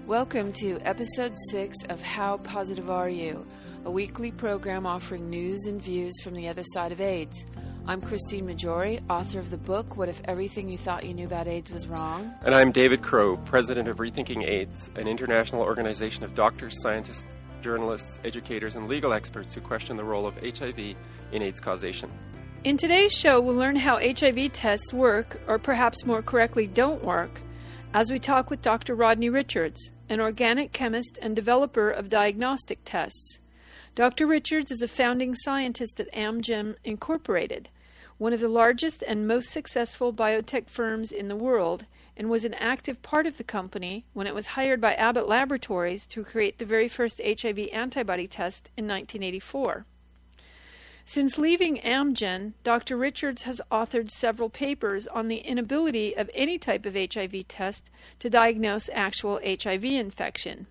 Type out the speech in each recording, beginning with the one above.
Welcome to Episode 6 of How Positive Are You?, a weekly program offering news and views from the other side of AIDS. I'm Christine Maggiore, author of the book, What If Everything You Thought You Knew About AIDS Was Wrong? And I'm David Crow, president of Rethinking AIDS, an international organization of doctors, scientists, journalists, educators, and legal experts who question the role of HIV in AIDS causation. In today's show, we'll learn how HIV tests work, or perhaps more correctly, don't work, as we talk with Dr. Rodney Richards, an organic chemist and developer of diagnostic tests. Dr. Richards is a founding scientist at Amgen Incorporated, one of the largest and most successful biotech firms in the world, and was an active part of the company when it was hired by Abbott Laboratories to create the very first HIV antibody test in 1984. Since leaving Amgen, Dr. Richards has authored several papers on the inability of any type of HIV test to diagnose actual HIV infection.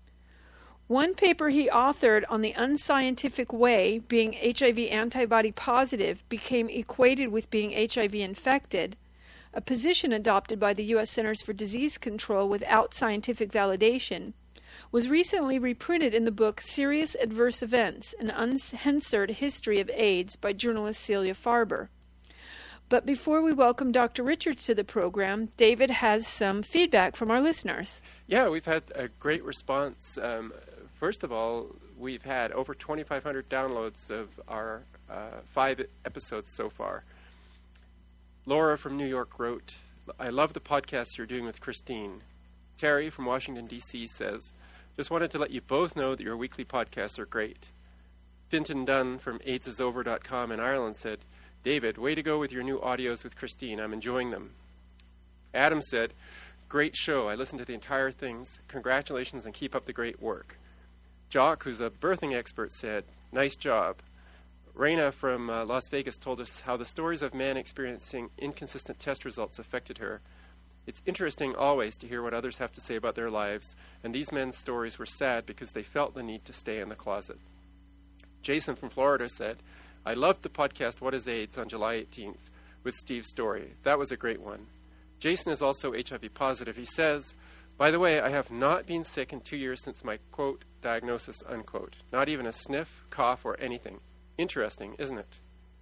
One paper he authored on the unscientific way being HIV antibody positive became equated with being HIV infected, a position adopted by the U.S. Centers for Disease Control without scientific validation, was recently reprinted in the book Serious Adverse Events, an Uncensored History of AIDS by journalist Celia Farber. But before we welcome Dr. Richards to the program, David has some feedback from our listeners. Yeah, we've had a great response. First of all, we've had over 2,500 downloads of our 5 episodes so far. Laura from New York wrote, "I love the podcast you're doing with Christine." Terry from Washington, D.C. says, "Just wanted to let you both know that your weekly podcasts are great." Fintan Dunn from AIDSISOver.com in Ireland said, "David, way to go with your new audios with Christine. I'm enjoying them." Adam said, "Great show. I listened to the entire things. Congratulations and keep up the great work." Jock, who's a birthing expert, said, "Nice job." Raina from Las Vegas told us how the stories of men experiencing inconsistent test results affected her. "It's interesting always to hear what others have to say about their lives, and these men's stories were sad because they felt the need to stay in the closet." Jason from Florida said, "I loved the podcast What is AIDS on July 18th with Steve's story. That was a great one." Jason is also HIV positive. He says, "By the way, I have not been sick in 2 years since my, quote, diagnosis, unquote. Not even a sniff, cough, or anything. Interesting, isn't it?"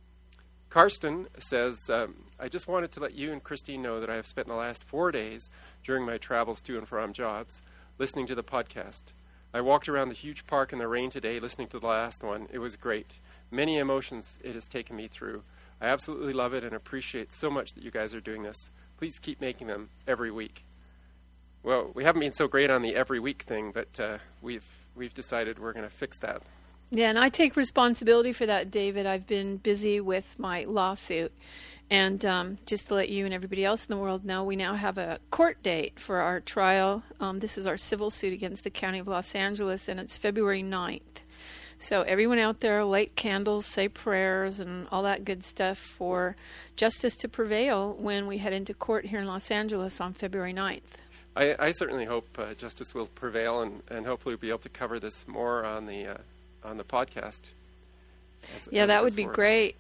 Karsten says, "I just wanted to let you and Christine know that I have spent the last 4 days during my travels to and from jobs listening to the podcast. I walked around the huge park in the rain today listening to the last one. It was great. Many emotions it has taken me through. I absolutely love it and appreciate so much that you guys are doing this. Please keep making them every week." Well, we haven't been so great on the every week thing, but we've decided we're going to fix that. Yeah, and I take responsibility for that, David. I've been busy with my lawsuit. And just to let you and everybody else in the world know, we now have a court date for our trial. This is our civil suit against the County of Los Angeles, and it's February 9th. So everyone out there, light candles, say prayers, and all that good stuff for justice to prevail when we head into court here in Los Angeles on February 9th. I certainly hope justice will prevail, and hopefully we'll be able to cover this more on the podcast. Yeah, that would be great.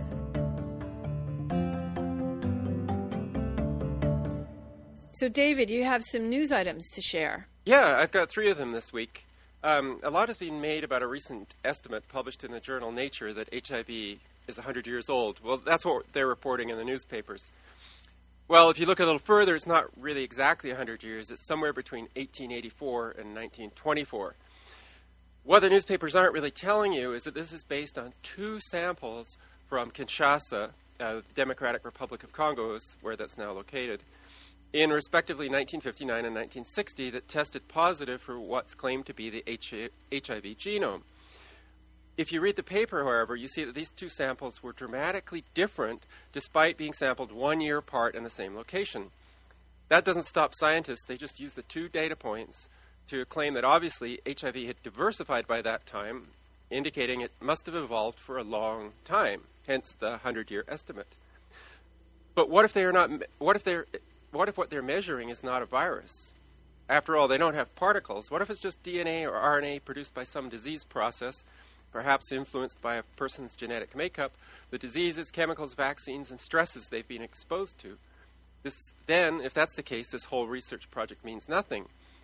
So, David, you have some news items to share. Yeah, I've got 3 of them this week. A lot has been made about a recent estimate published in the journal Nature that HIV is 100 years old. Well, that's what they're reporting in the newspapers. Well, if you look a little further, it's not really exactly 100 years. It's somewhere between 1884 and 1924. What the newspapers aren't really telling you is that this is based on 2 samples from Kinshasa, the Democratic Republic of Congo, where that's now located, in respectively 1959 and 1960 that tested positive for what's claimed to be the HIV genome. If you read the paper, however, you see that these 2 samples were dramatically different despite being sampled 1 year apart in the same location. That doesn't stop scientists. They just use the 2 data points to claim that obviously HIV had diversified by that time, indicating it must have evolved for a long time, hence the 100-year estimate. But what if what they're measuring is not a virus? After all, they don't have particles. What if it's just DNA or RNA produced by some disease process, perhaps influenced by a person's genetic makeup, the diseases, chemicals, vaccines, and stresses they've been exposed to? Then, if that's the case, this whole research project means nothing.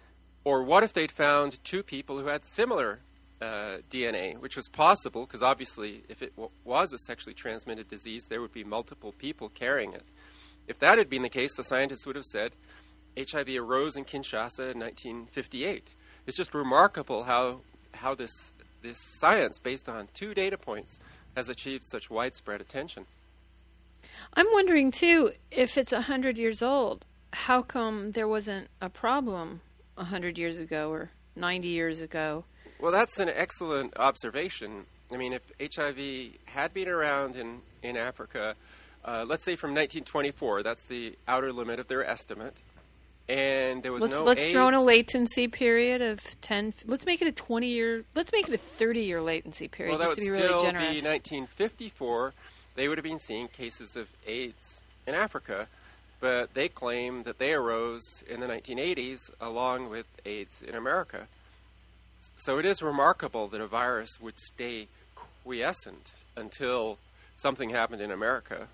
Or what if they'd found two people who had similar DNA, which was possible, because obviously if it was a sexually transmitted disease, there would be multiple people carrying it. If that had been the case, the scientists would have said HIV arose in Kinshasa in 1958. It's just remarkable how this science, based on two data points, has achieved such widespread attention. I'm wondering, too, if it's 100 years old, how come there wasn't a problem 100 years ago or 90 years ago? Well, that's an excellent observation. I mean, if HIV had been around in Africa, let's say from 1924, that's the outer limit of their estimate, and there was let's AIDS. throw in a latency period of 10. Let's make it a 20-year. Let's make it a 30-year latency period. Well, just that to would be still really generous. be 1954. They would have been seeing cases of AIDS in Africa, but they claim that they arose in the 1980s along with AIDS in America. So it is remarkable that a virus would stay quiescent until something happened in America.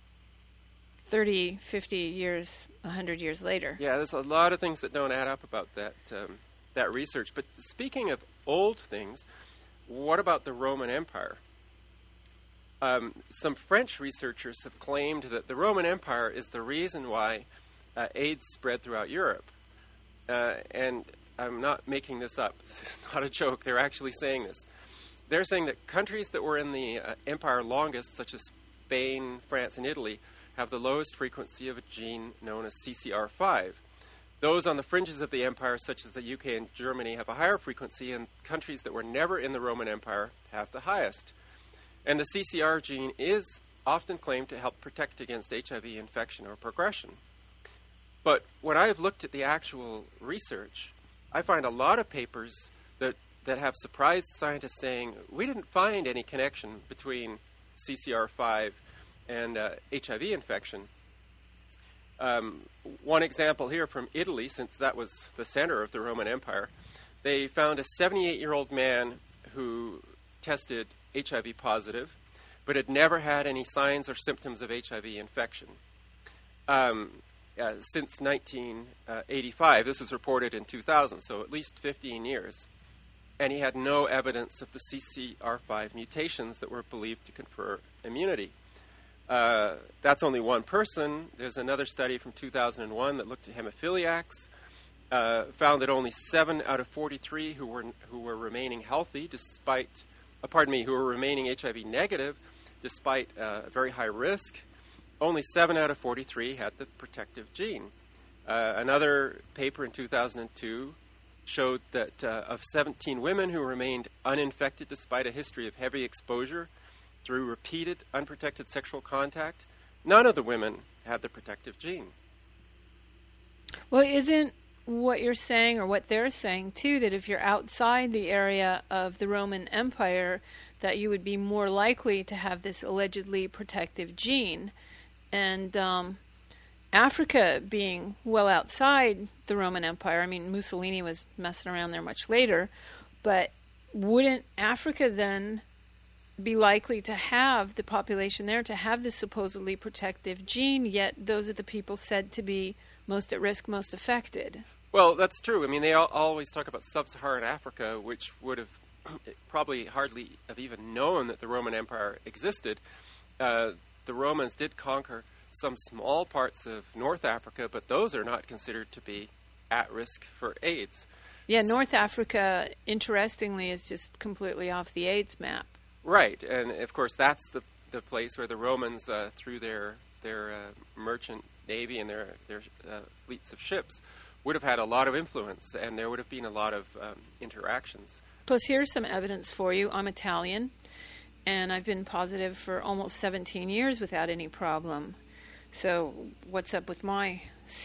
30, 50 years, 100 years later. Yeah, there's a lot of things that don't add up about that research. But speaking of old things, what about the Roman Empire? Some French researchers have claimed that the Roman Empire is the reason why AIDS spread throughout Europe. And I'm not making this up. This is not a joke. They're actually saying this. They're saying that countries that were in the empire longest, such as Spain, France, and Italy, have the lowest frequency of a gene known as CCR5. Those on the fringes of the empire, such as the UK and Germany, have a higher frequency, and countries that were never in the Roman Empire have the highest. And the CCR gene is often claimed to help protect against HIV infection or progression. But when I've looked at the actual research, I find a lot of papers that have surprised scientists saying, we didn't find any connection between CCR5 and HIV infection. One example here from Italy, since that was the center of the Roman Empire, they found a 78-year-old man who tested HIV positive, but had never had any signs or symptoms of HIV infection. Since 1985, this was reported in 2000, so at least 15 years. And he had no evidence of the CCR5 mutations that were believed to confer immunity. That's only one person. There's another study from 2001 that looked at hemophiliacs, found that only 7 out of 43 who were remaining healthy who were remaining HIV negative despite very high risk. Only 7 out of 43 had the protective gene. Another paper in 2002 showed that of 17 women who remained uninfected despite a history of heavy exposure through repeated unprotected sexual contact, none of the women had the protective gene. Well, isn't what you're saying, or what they're saying too, that if you're outside the area of the Roman Empire, that you would be more likely to have this allegedly protective gene? And Africa being well outside the Roman Empire, I mean, Mussolini was messing around there much later, but wouldn't Africa then be likely to have the population there to have this supposedly protective gene, yet those are the people said to be most at risk, most affected? Well, that's true. I mean, they always talk about sub-Saharan Africa, which would have probably hardly have even known that the Roman Empire existed. The Romans did conquer some small parts of North Africa, but those are not considered to be at risk for AIDS. Yeah, North Africa, interestingly, is just completely off the AIDS map. Right, and of course that's the place where the Romans, through their merchant navy and their fleets of ships, would have had a lot of influence, and there would have been a lot of interactions. Plus, here's some evidence for you. I'm Italian, and I've been positive for almost 17 years without any problem. So what's up with my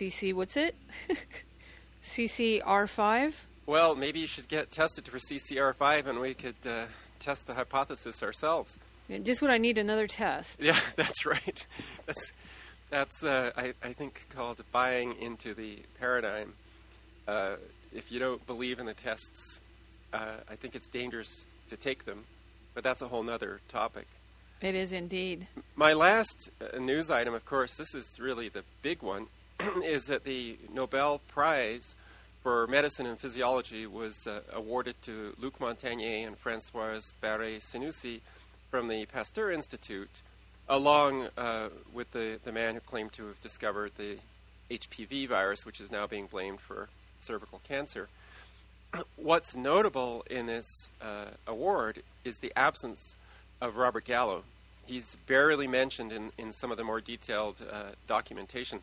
CCR5? Well, maybe you should get tested for CCR5, and we could test the hypothesis ourselves. Just what I need, another test. Yeah, that's right. That's I think called buying into the paradigm. If you don't believe in the tests, I think it's dangerous to take them, but that's a whole nother topic. It is indeed. My last news item, of course, this is really the big one, is that the Nobel Prize for medicine and physiology was awarded to Luc Montagnier and Françoise Barré-Sinoussi from the Pasteur Institute, along with the man who claimed to have discovered the HPV virus, which is now being blamed for cervical cancer. What's notable in this award is the absence of Robert Gallo. He's barely mentioned in some of the more detailed documentation.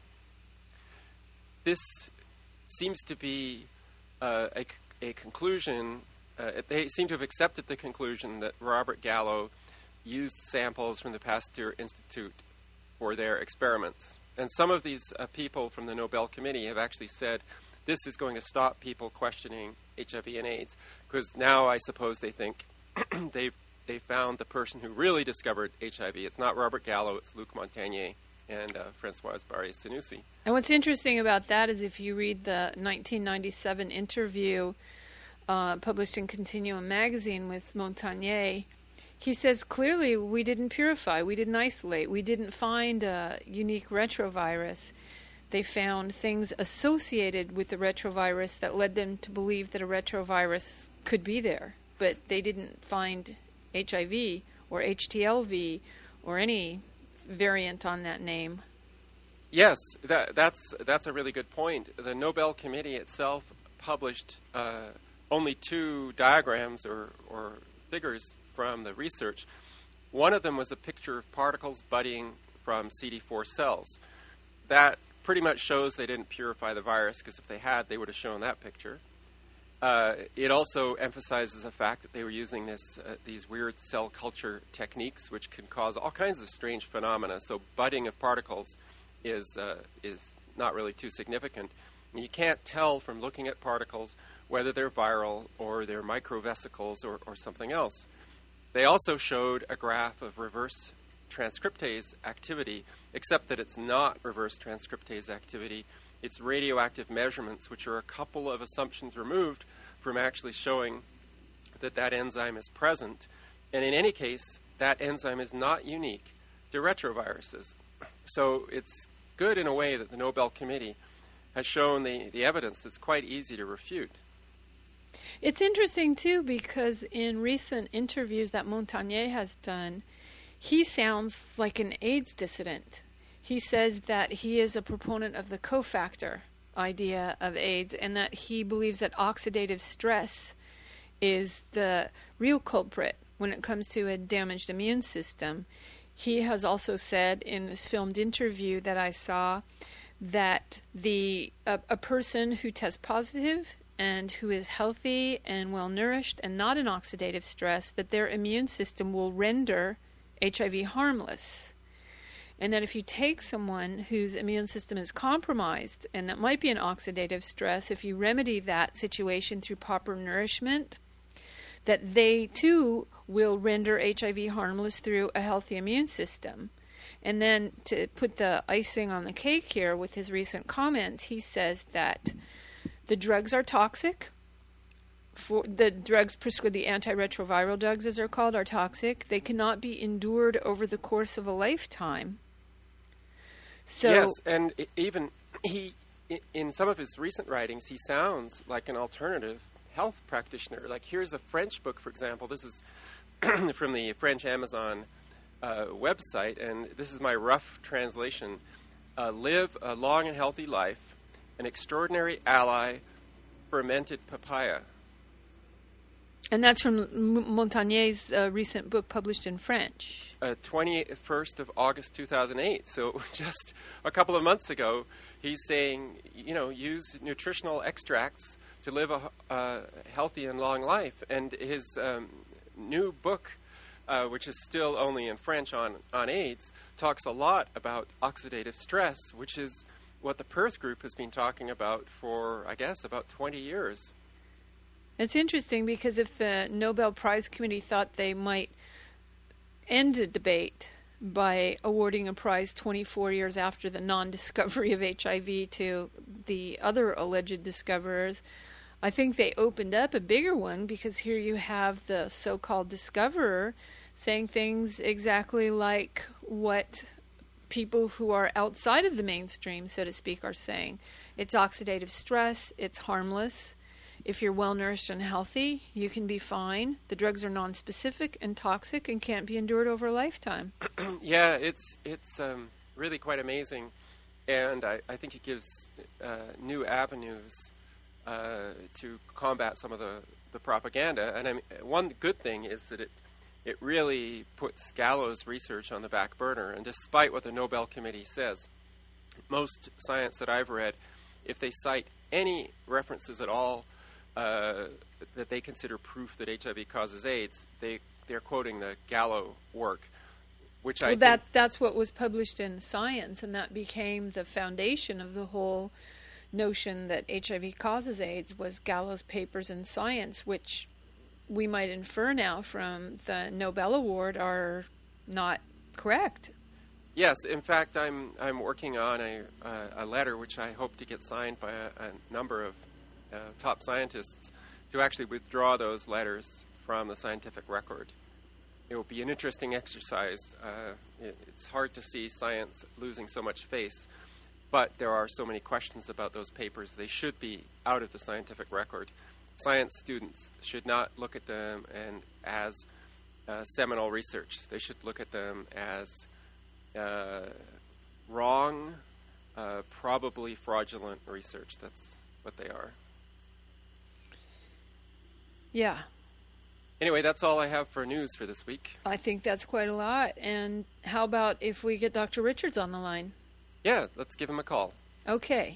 This seems to be a conclusion. They seem to have accepted the conclusion that Robert Gallo used samples from the Pasteur Institute for their experiments. And some of these people from the Nobel Committee have actually said this is going to stop people questioning HIV and AIDS, because now I suppose they think they found the person who really discovered HIV. It's not Robert Gallo, it's Luc Montagnier and Françoise Barré-Sinoussi. And what's interesting about that is if you read the 1997 interview published in Continuum magazine with Montagnier, he says clearly we didn't purify, we didn't isolate, we didn't find a unique retrovirus. They found things associated with the retrovirus that led them to believe that a retrovirus could be there, but they didn't find HIV or HTLV or any variant on that name. Yes, that's a really good point. The Nobel Committee itself published only 2 diagrams or figures from the research. One of them was a picture of particles budding from CD4 cells. That pretty much shows they didn't purify the virus, because if they had, they would have shown that picture. It also emphasizes the fact that they were using these weird cell culture techniques, which can cause all kinds of strange phenomena. So budding of particles is not really too significant. And you can't tell from looking at particles whether they're viral or they're microvesicles or something else. They also showed a graph of reverse transcriptase activity, except that it's not reverse transcriptase activity. It's radioactive measurements, which are a couple of assumptions removed from actually showing that enzyme is present. And in any case, that enzyme is not unique to retroviruses. So it's good in a way that the Nobel Committee has shown the evidence that's quite easy to refute. It's interesting, too, because in recent interviews that Montagnier has done, he sounds like an AIDS dissident. He says that he is a proponent of the cofactor idea of AIDS and that he believes that oxidative stress is the real culprit when it comes to a damaged immune system. He has also said in this filmed interview that I saw that a person who tests positive and who is healthy and well-nourished and not in oxidative stress, that their immune system will render HIV harmless. And that if you take someone whose immune system is compromised, and that might be an oxidative stress, if you remedy that situation through proper nourishment, that they too will render HIV harmless through a healthy immune system. And then to put the icing on the cake here with his recent comments, he says that the drugs are toxic. For the drugs prescribed, the antiretroviral drugs as they're called, are toxic. They cannot be endured over the course of a lifetime. So, yes, and even in some of his recent writings, he sounds like an alternative health practitioner. Like here's a French book, for example. This is from the French Amazon website, and this is my rough translation. Live a long and healthy life, an extraordinary ally, fermented papaya. And that's from Montagnier's recent book published in French. 21st of August 2008. So just a couple of months ago, he's saying, use nutritional extracts to live a healthy and long life. And his new book, which is still only in French on AIDS, talks a lot about oxidative stress, which is what the Perth Group has been talking about for, I guess, about 20 years. It's interesting because if the Nobel Prize Committee thought they might end the debate by awarding a prize 24 years after the non-discovery of HIV to the other alleged discoverers, I think they opened up a bigger one, because here you have the so-called discoverer saying things exactly like what people who are outside of the mainstream, so to speak, are saying. It's oxidative stress, it's harmless. If you're well-nourished and healthy, you can be fine. The drugs are non-specific and toxic and can't be endured over a lifetime. Yeah, it's really quite amazing, and I think it gives new avenues to combat some of the propaganda. And one good thing is that it really puts Gallo's research on the back burner. And despite what the Nobel Committee says, most science that I've read, if they cite any references at all that they consider proof that HIV causes AIDS, they're quoting the Gallo work, which that's what was published in Science, and that became the foundation of the whole notion that HIV causes AIDS, was Gallo's papers in Science, which we might infer now from the Nobel Award are not correct. Yes, in fact, I'm working on a letter which I hope to get signed by a number of top scientists to actually withdraw those letters from the scientific record. It will be an interesting exercise. It's hard to see science losing so much face, but there are so many questions about those papers. They should be out of the scientific record. Science students should not look at them as seminal research. They should look at them as wrong, probably fraudulent research. That's what they are. Yeah. Anyway, that's all I have for news for this week. I think that's quite a lot. And how about if we get Dr. Richards on the line? Yeah, let's give him a call. Okay.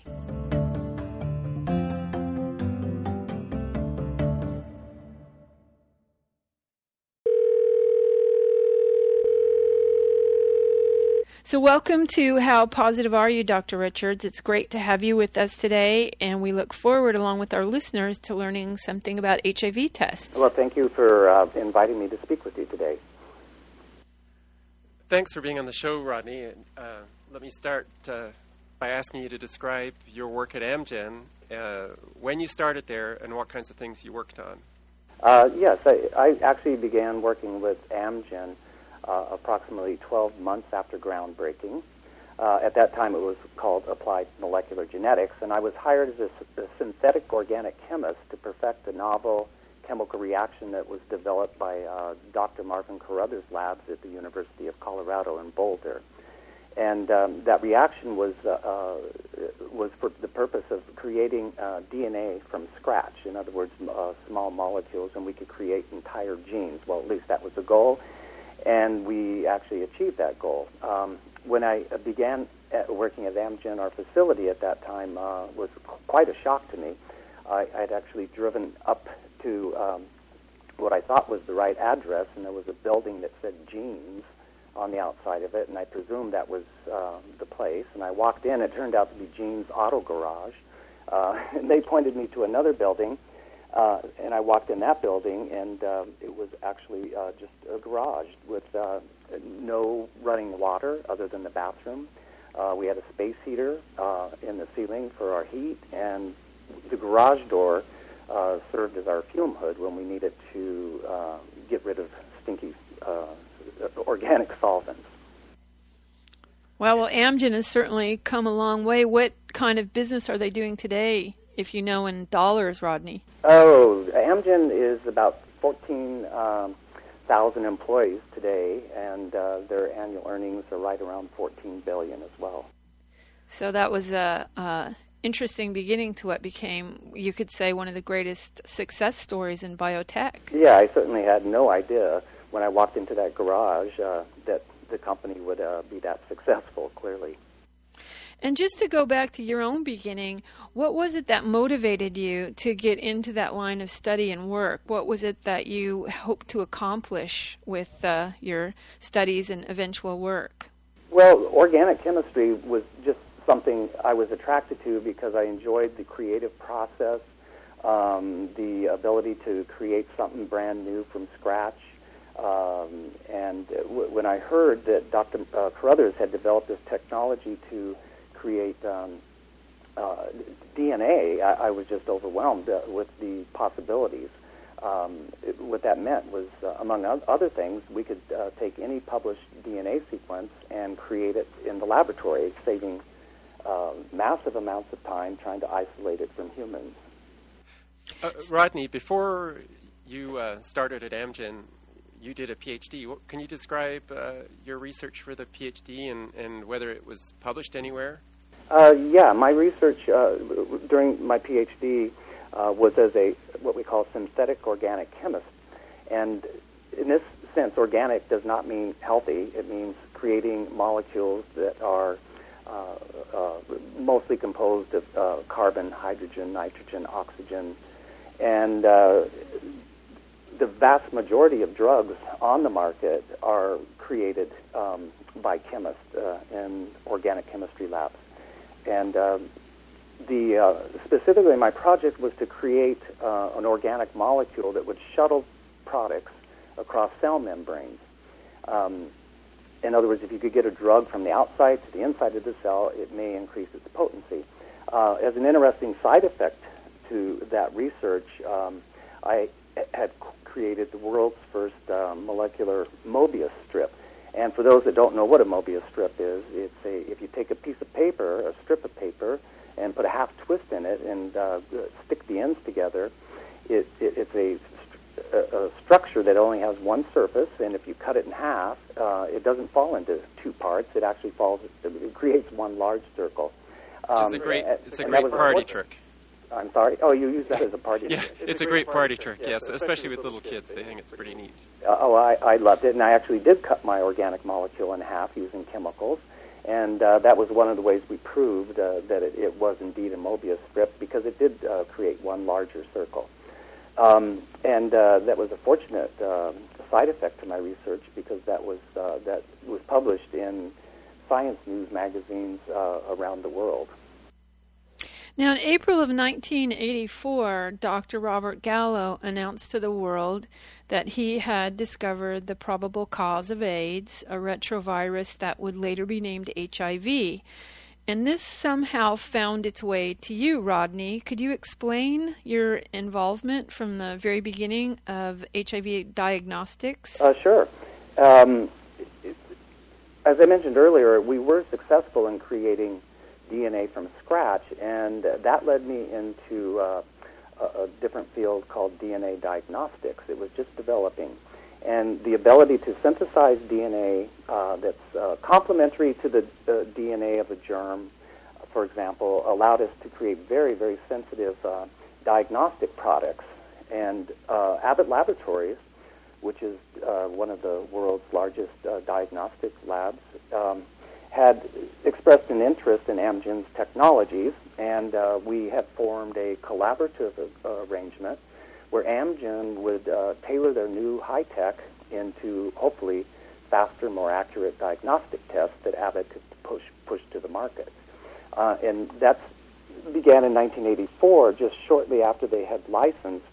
So welcome to How Positive Are You, Dr. Richards? It's great to have you with us today, and we look forward, along with our listeners, to learning something about HIV tests. Well, thank you for inviting me to speak with you today. Thanks for being on the show, Rodney. Let me start by asking you to describe your work at Amgen, when you started there, and what kinds of things you worked on. Yes, I actually began working with Amgen approximately 12 months after groundbreaking. At that time, it was called Applied Molecular Genetics, and I was hired as a synthetic organic chemist to perfect a novel chemical reaction that was developed by Dr. Marvin Carruthers' labs at the University of Colorado in Boulder. And that reaction was for the purpose of creating DNA from scratch. In other words, small molecules, and we could create entire genes. Well, at least that was the goal. And we actually achieved that goal. When I began working at Amgen, our facility at that time was quite a shock to me. I'd actually driven up to what I thought was the right address, and there was a building that said Genes on the outside of it, and I presumed that was the place. And I walked in. It turned out to be Genes Auto Garage. And they pointed me to another building, and I walked in that building, and it was actually just a garage with no running water other than the bathroom. We had a space heater in the ceiling for our heat, and the garage door served as our fume hood when we needed to get rid of stinky organic solvents. Well, Amgen has certainly come a long way. What kind of business are they doing today, if you know in dollars, Rodney? Oh, Amgen is about 14,000 employees today, and their annual earnings are right around $14 billion as well. So that was a interesting beginning to what became, you could say, one of the greatest success stories in biotech. Yeah, I certainly had no idea when I walked into that garage that the company would be that successful, clearly. And just to go back to your own beginning, what was it that motivated you to get into that line of study and work? What was it that you hoped to accomplish with your studies and eventual work? Well, organic chemistry was just something I was attracted to because I enjoyed the creative process, the ability to create something brand new from scratch. And when I heard that Dr. Carruthers had developed this technology to create DNA, I was just overwhelmed with the possibilities. What that meant was, among other things, we could take any published DNA sequence and create it in the laboratory, saving massive amounts of time trying to isolate it from humans. Rodney, before you started at Amgen, you did a PhD. Can you describe your research for the PhD and whether it was published anywhere? Yeah, my research during my PhD was as what we call synthetic organic chemist. And in this sense, organic does not mean healthy. It means creating molecules that are mostly composed of carbon, hydrogen, nitrogen, oxygen. And the vast majority of drugs on the market are created by chemists in organic chemistry labs. And specifically, my project was to create an organic molecule that would shuttle products across cell membranes. In other words, if you could get a drug from the outside to the inside of the cell, it may increase its potency. As an interesting side effect to that research, I had created the world's first molecular Mobius strip. And for those that don't know what a Mobius strip is, if you take a piece of paper, a strip of paper, and put a half twist in it and stick the ends together, it's a structure that only has one surface, and if you cut it in half, it doesn't fall into two parts. It actually it creates one large circle. It's a great party trick. I'm sorry? Oh, you use that as a party trick. Yeah, it's a great party trick, yes, especially with little kids. They think it's pretty neat. I loved it, and I actually did cut my organic molecule in half using chemicals, and that was one of the ways we proved that it was indeed a Mobius strip, because it did create one larger circle. And that was a fortunate side effect to my research, because that was published in science news magazines around the world. Now, in April of 1984, Dr. Robert Gallo announced to the world that he had discovered the probable cause of AIDS, a retrovirus that would later be named HIV. And this somehow found its way to you, Rodney. Could you explain your involvement from the very beginning of HIV diagnostics? Sure. As I mentioned earlier, we were successful in creating DNA from scratch, and that led me into a different field called DNA diagnostics. It was just developing. And the ability to synthesize DNA that's complementary to the DNA of a germ, for example, allowed us to create very, very sensitive diagnostic products. And Abbott Laboratories, which is one of the world's largest diagnostic labs, had expressed an interest in Amgen's technologies, and we had formed a collaborative arrangement where Amgen would tailor their new high-tech into, hopefully, faster, more accurate diagnostic tests that Abbott could push to the market. And that began in 1984, just shortly after they had licensed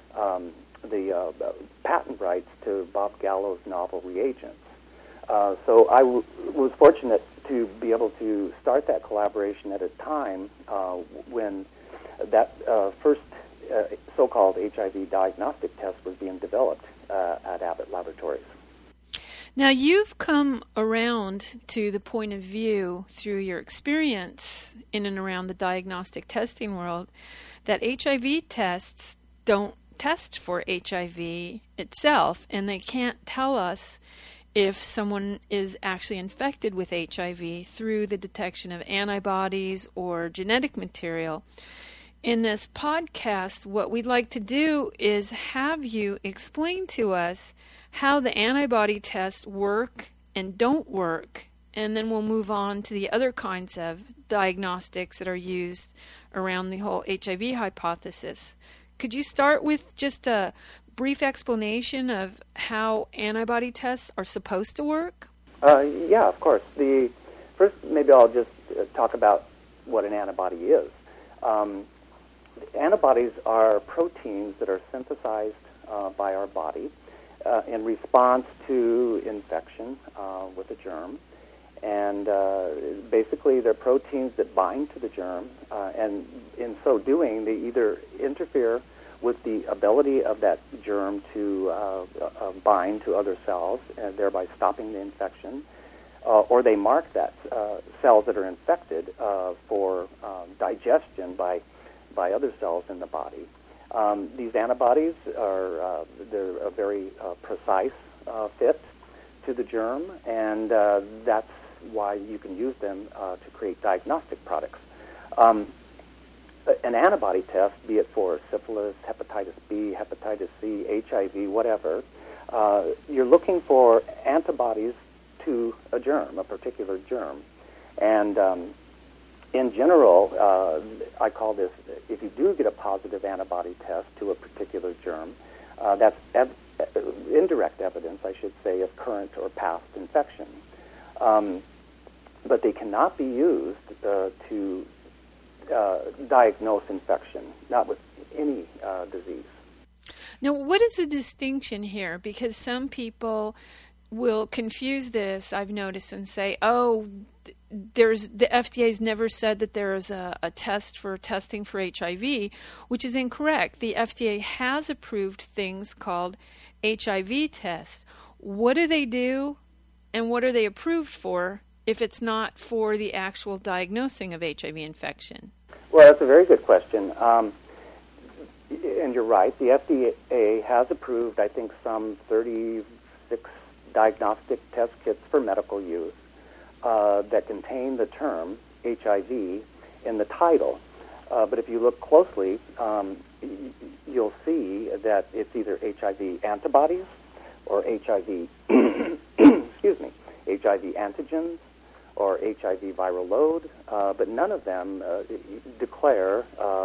the patent rights to Bob Gallo's novel reagents. So I was fortunate to be able to start that collaboration at a time when that first so-called HIV diagnostic test was being developed at Abbott Laboratories. Now, you've come around to the point of view through your experience in and around the diagnostic testing world that HIV tests don't test for HIV itself, and they can't tell us if someone is actually infected with HIV through the detection of antibodies or genetic material. In this podcast, what we'd like to do is have you explain to us how the antibody tests work and don't work, and then we'll move on to the other kinds of diagnostics that are used around the whole HIV hypothesis. Could you start with just a brief explanation of how antibody tests are supposed to work? Yeah, of course. First, maybe I'll just talk about what an antibody is. Antibodies are proteins that are synthesized by our body in response to infection with a germ. And basically, they're proteins that bind to the germ, and in so doing, they either interfere with the ability of that germ to bind to other cells, and thereby stopping the infection, or they mark that cells that are infected for digestion by other cells in the body. These antibodies are they're a very precise fit to the germ, and that's why you can use them to create diagnostic products. An antibody test, be it for syphilis, hepatitis B, hepatitis C, HIV, whatever, you're looking for antibodies to a germ, a particular germ. And in general, I call this, if you do get a positive antibody test to a particular germ, that's indirect evidence, I should say, of current or past infection. But they cannot be used to diagnose infection, not with any disease. Now, what is the distinction here? Because some people will confuse this, I've noticed, and say, oh, the FDA's never said that there is a test for testing for HIV, which is incorrect. The FDA has approved things called HIV tests. What do they do, and what are they approved for if it's not for the actual diagnosing of HIV infection? Well, that's a very good question. And you're right. The FDA has approved, I think, some 36 diagnostic test kits for medical use that contain the term HIV in the title. But if you look closely, you'll see that it's either HIV antibodies or HIV, excuse me, HIV antigens or HIV viral load, but none of them declare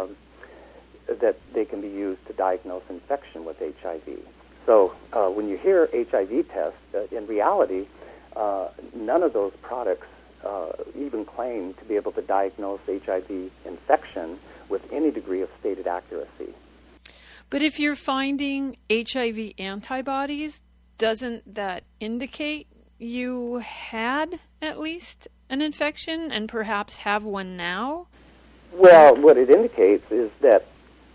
that they can be used to diagnose infection with HIV. So when you hear HIV test, in reality, none of those products even claim to be able to diagnose HIV infection with any degree of stated accuracy. But if you're finding HIV antibodies, doesn't that indicate you had at least an infection and perhaps have one now? Well, what it indicates is that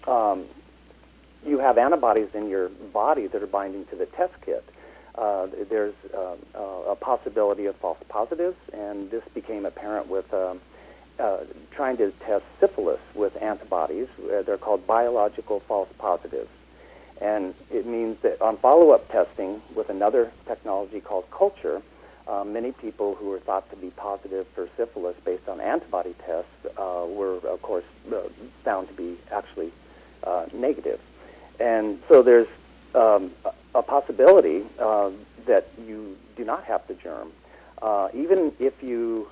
you have antibodies in your body that are binding to the test kit. There's a possibility of false positives, and this became apparent with trying to test syphilis with antibodies. They're called biological false positives. And it means that on follow-up testing with another technology called culture, many people who were thought to be positive for syphilis based on antibody tests were, of course, found to be actually negative. And so there's a possibility that you do not have the germ. Even if you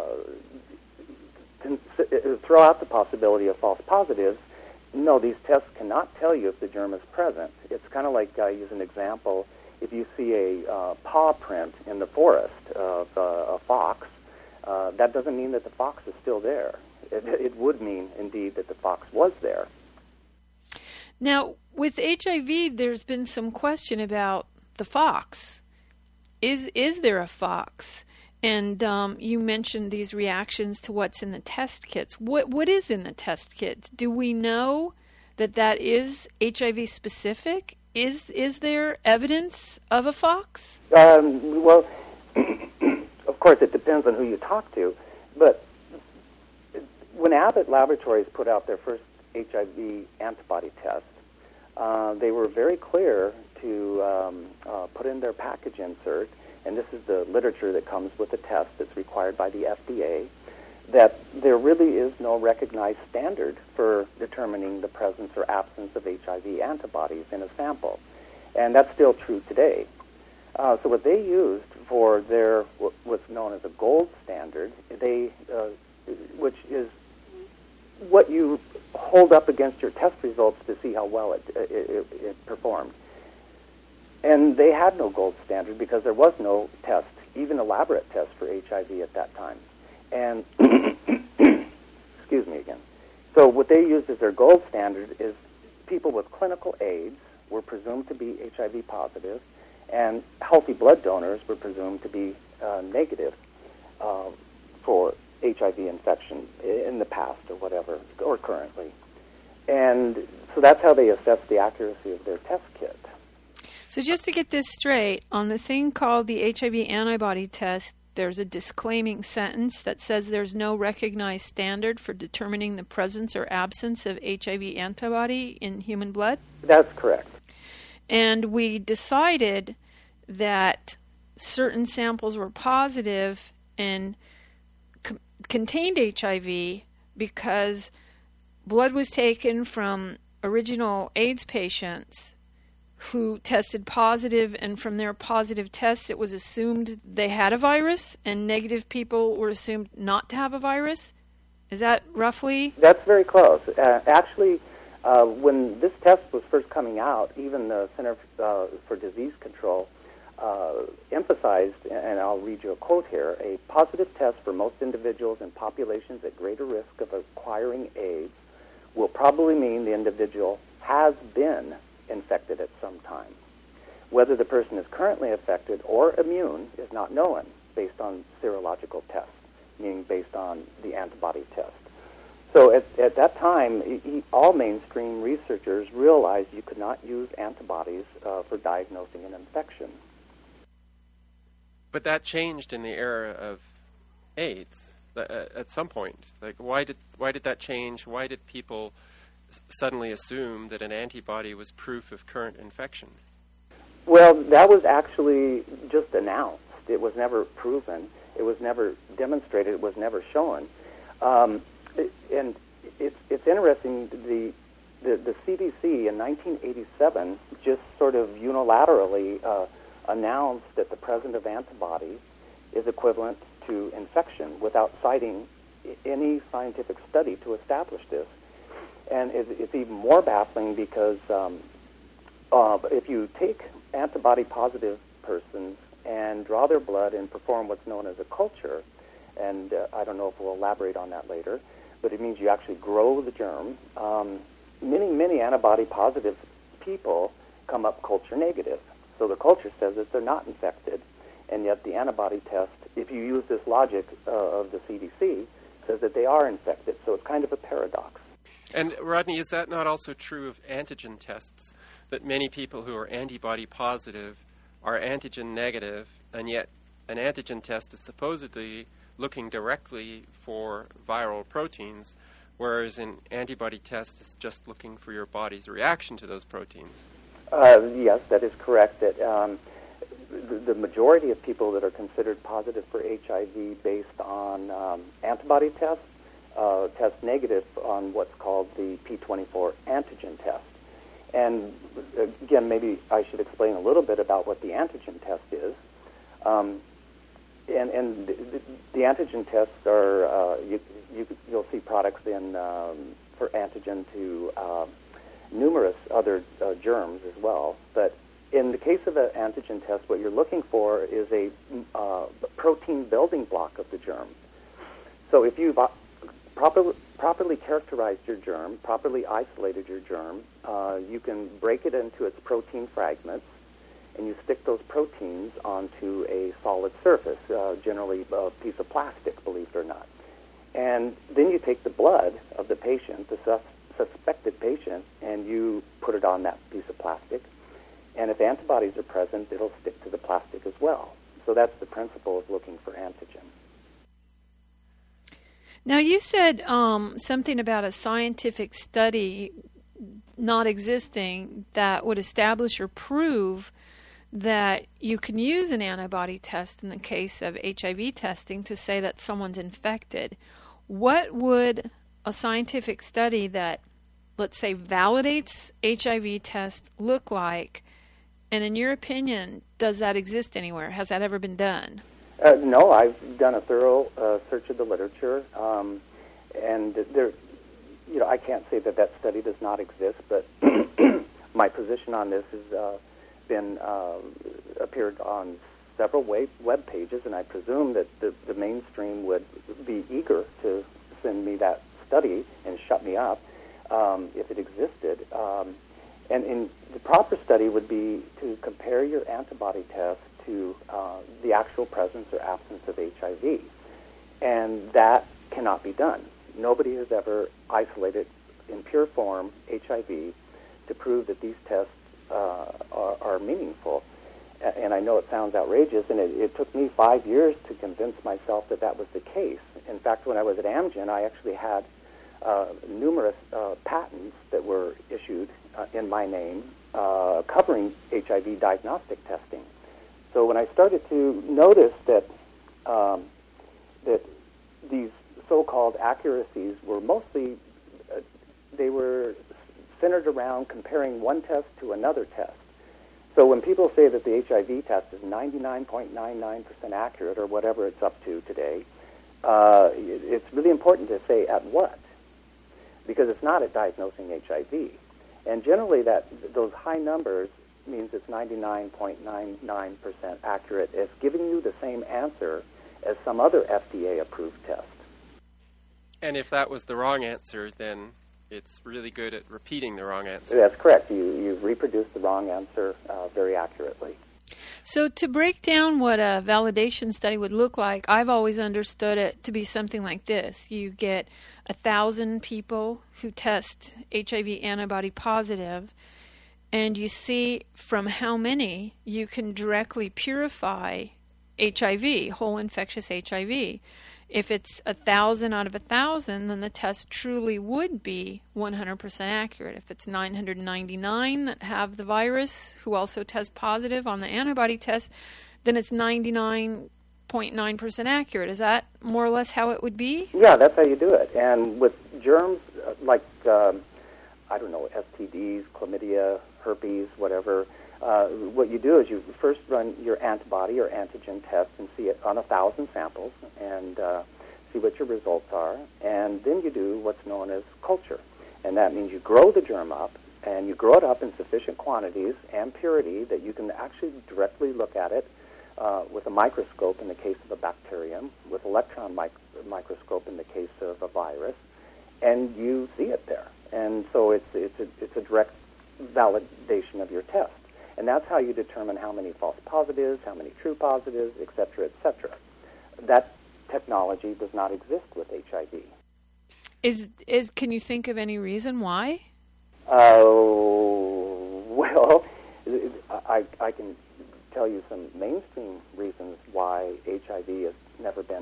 throw out the possibility of false positives, no, these tests cannot tell you if the germ is present. It's kind of like, I use an example, if you see a paw print in the forest of a fox, that doesn't mean that the fox is still there. It would mean, indeed, that the fox was there. Now, with HIV, there's been some question about the fox. Is there a fox? And you mentioned these reactions to what's in the test kits. What is in the test kits? Do we know that is HIV specific? Is there evidence of a fox? Well, of course, it depends on who you talk to. But when Abbott Laboratories put out their first HIV antibody test, they were very clear to put in their package insert, and this is the literature that comes with the test that's required by the FDA, that there really is no recognized standard for determining the presence or absence of HIV antibodies in a sample. And that's still true today. So what they used for their what's known as a gold standard, which is what you hold up against your test results to see how well it performed. And they had no gold standard because there was no test, even elaborate test for HIV at that time. And, excuse me again. So what they used as their gold standard is people with clinical AIDS were presumed to be HIV positive, and healthy blood donors were presumed to be negative for HIV infection in the past or whatever, or currently. And so that's how they assess the accuracy of their test kit. So just to get this straight, on the thing called the HIV antibody test, there's a disclaiming sentence that says there's no recognized standard for determining the presence or absence of HIV antibody in human blood? That's correct. And we decided that certain samples were positive and contained HIV because blood was taken from original AIDS patients who tested positive, and from their positive tests it was assumed they had a virus, and negative people were assumed not to have a virus? Is that roughly? That's very close. Actually, when this test was first coming out, even the Center for Disease Control emphasized, and I'll read you a quote here, a positive test for most individuals in populations at greater risk of acquiring AIDS will probably mean the individual has been infected at some time. Whether the person is currently affected or immune is not known based on serological tests, meaning based on the antibody test. So at that time, all mainstream researchers realized you could not use antibodies for diagnosing an infection. But that changed in the era of AIDS at some point. Like, why did that change? Why did people suddenly assume that an antibody was proof of current infection? Well, that was actually just announced. It was never proven. It was never demonstrated. It was never shown. And it's interesting. The CDC in 1987 just sort of unilaterally announced that the presence of antibodies is equivalent to infection without citing any scientific study to establish this. And it's even more baffling because if you take antibody-positive persons and draw their blood and perform what's known as a culture, and I don't know if we'll elaborate on that later, but it means you actually grow the germ. Many antibody-positive people come up culture negative. So the culture says that they're not infected, and yet the antibody test, if you use this logic of the CDC, says that they are infected. So it's kind of a paradox. And Rodney, is that not also true of antigen tests, that many people who are antibody positive are antigen negative, and yet an antigen test is supposedly looking directly for viral proteins, whereas an antibody test is just looking for your body's reaction to those proteins? Yes, that is correct. That the majority of people that are considered positive for HIV based on antibody tests test negative on what's called the P24 antigen test. And again, maybe I should explain a little bit about what the antigen test is. And the antigen tests are, you'll see products in for antigen to numerous other germs as well. But in the case of an antigen test, what you're looking for is a protein building block of the germ. So if you've properly characterized your germ, properly isolated your germ, you can break it into its protein fragments, and you stick those proteins onto a solid surface, generally a piece of plastic, believe it or not. And then you take the blood of the patient, the suspected patient, and you put it on that piece of plastic. And if antibodies are present, it'll stick to the plastic as well. So that's the principle of looking for antigen. Now, you said something about a scientific study not existing that would establish or prove that you can use an antibody test in the case of HIV testing to say that someone's infected. What would a scientific study that, let's say, validates HIV test look like? And in your opinion, does that exist anywhere? Has that ever been done? No, I've done a thorough search of the literature, and there, I can't say that study does not exist, but my position on this has been appeared on several web pages, and I presume that the mainstream would be eager to send me that study and shut me up if it existed. And in the proper study would be to compare your antibody test to the actual presence or absence of HIV. And that cannot be done. Nobody has ever isolated in pure form HIV to prove that these tests are meaningful. And I know it sounds outrageous, and it took me 5 years to convince myself that that was the case. In fact, when I was at Amgen, I actually had numerous patents that were issued in my name covering HIV diagnostic testing. So when I started to notice that that these so-called accuracies were mostly, they were centered around comparing one test to another test. So when people say that the HIV test is 99.99% accurate, or whatever it's up to today, it's really important to say at what, because it's not at diagnosing HIV. And generally those high numbers means it's 99.99% accurate. It's giving you the same answer as some other FDA-approved test. And if that was the wrong answer, then it's really good at repeating the wrong answer. That's correct. You've reproduced the wrong answer very accurately. So to break down what a validation study would look like, I've always understood it to be something like this. You get 1,000 people who test HIV antibody positive, and you see from how many you can directly purify HIV, whole infectious HIV. If it's 1,000 out of 1,000, then the test truly would be 100% accurate. If it's 999 that have the virus who also test positive on the antibody test, then it's 99.9% accurate. Is that more or less how it would be? Yeah, that's how you do it. And with germs like, STDs, chlamydia, herpes, whatever, what you do is you first run your antibody or antigen test and see it on 1,000 samples and see what your results are. And then you do what's known as culture. And that means you grow the germ up, and you grow it up in sufficient quantities and purity that you can actually directly look at it with a microscope in the case of a bacterium, with electron microscope in the case of a virus, and you see it there. And so it's a direct validation of your test. And that's how you determine how many false positives, how many true positives, et cetera, et cetera. That technology does not exist with HIV. Can you think of any reason why? Well, I can tell you some mainstream reasons why HIV has never been,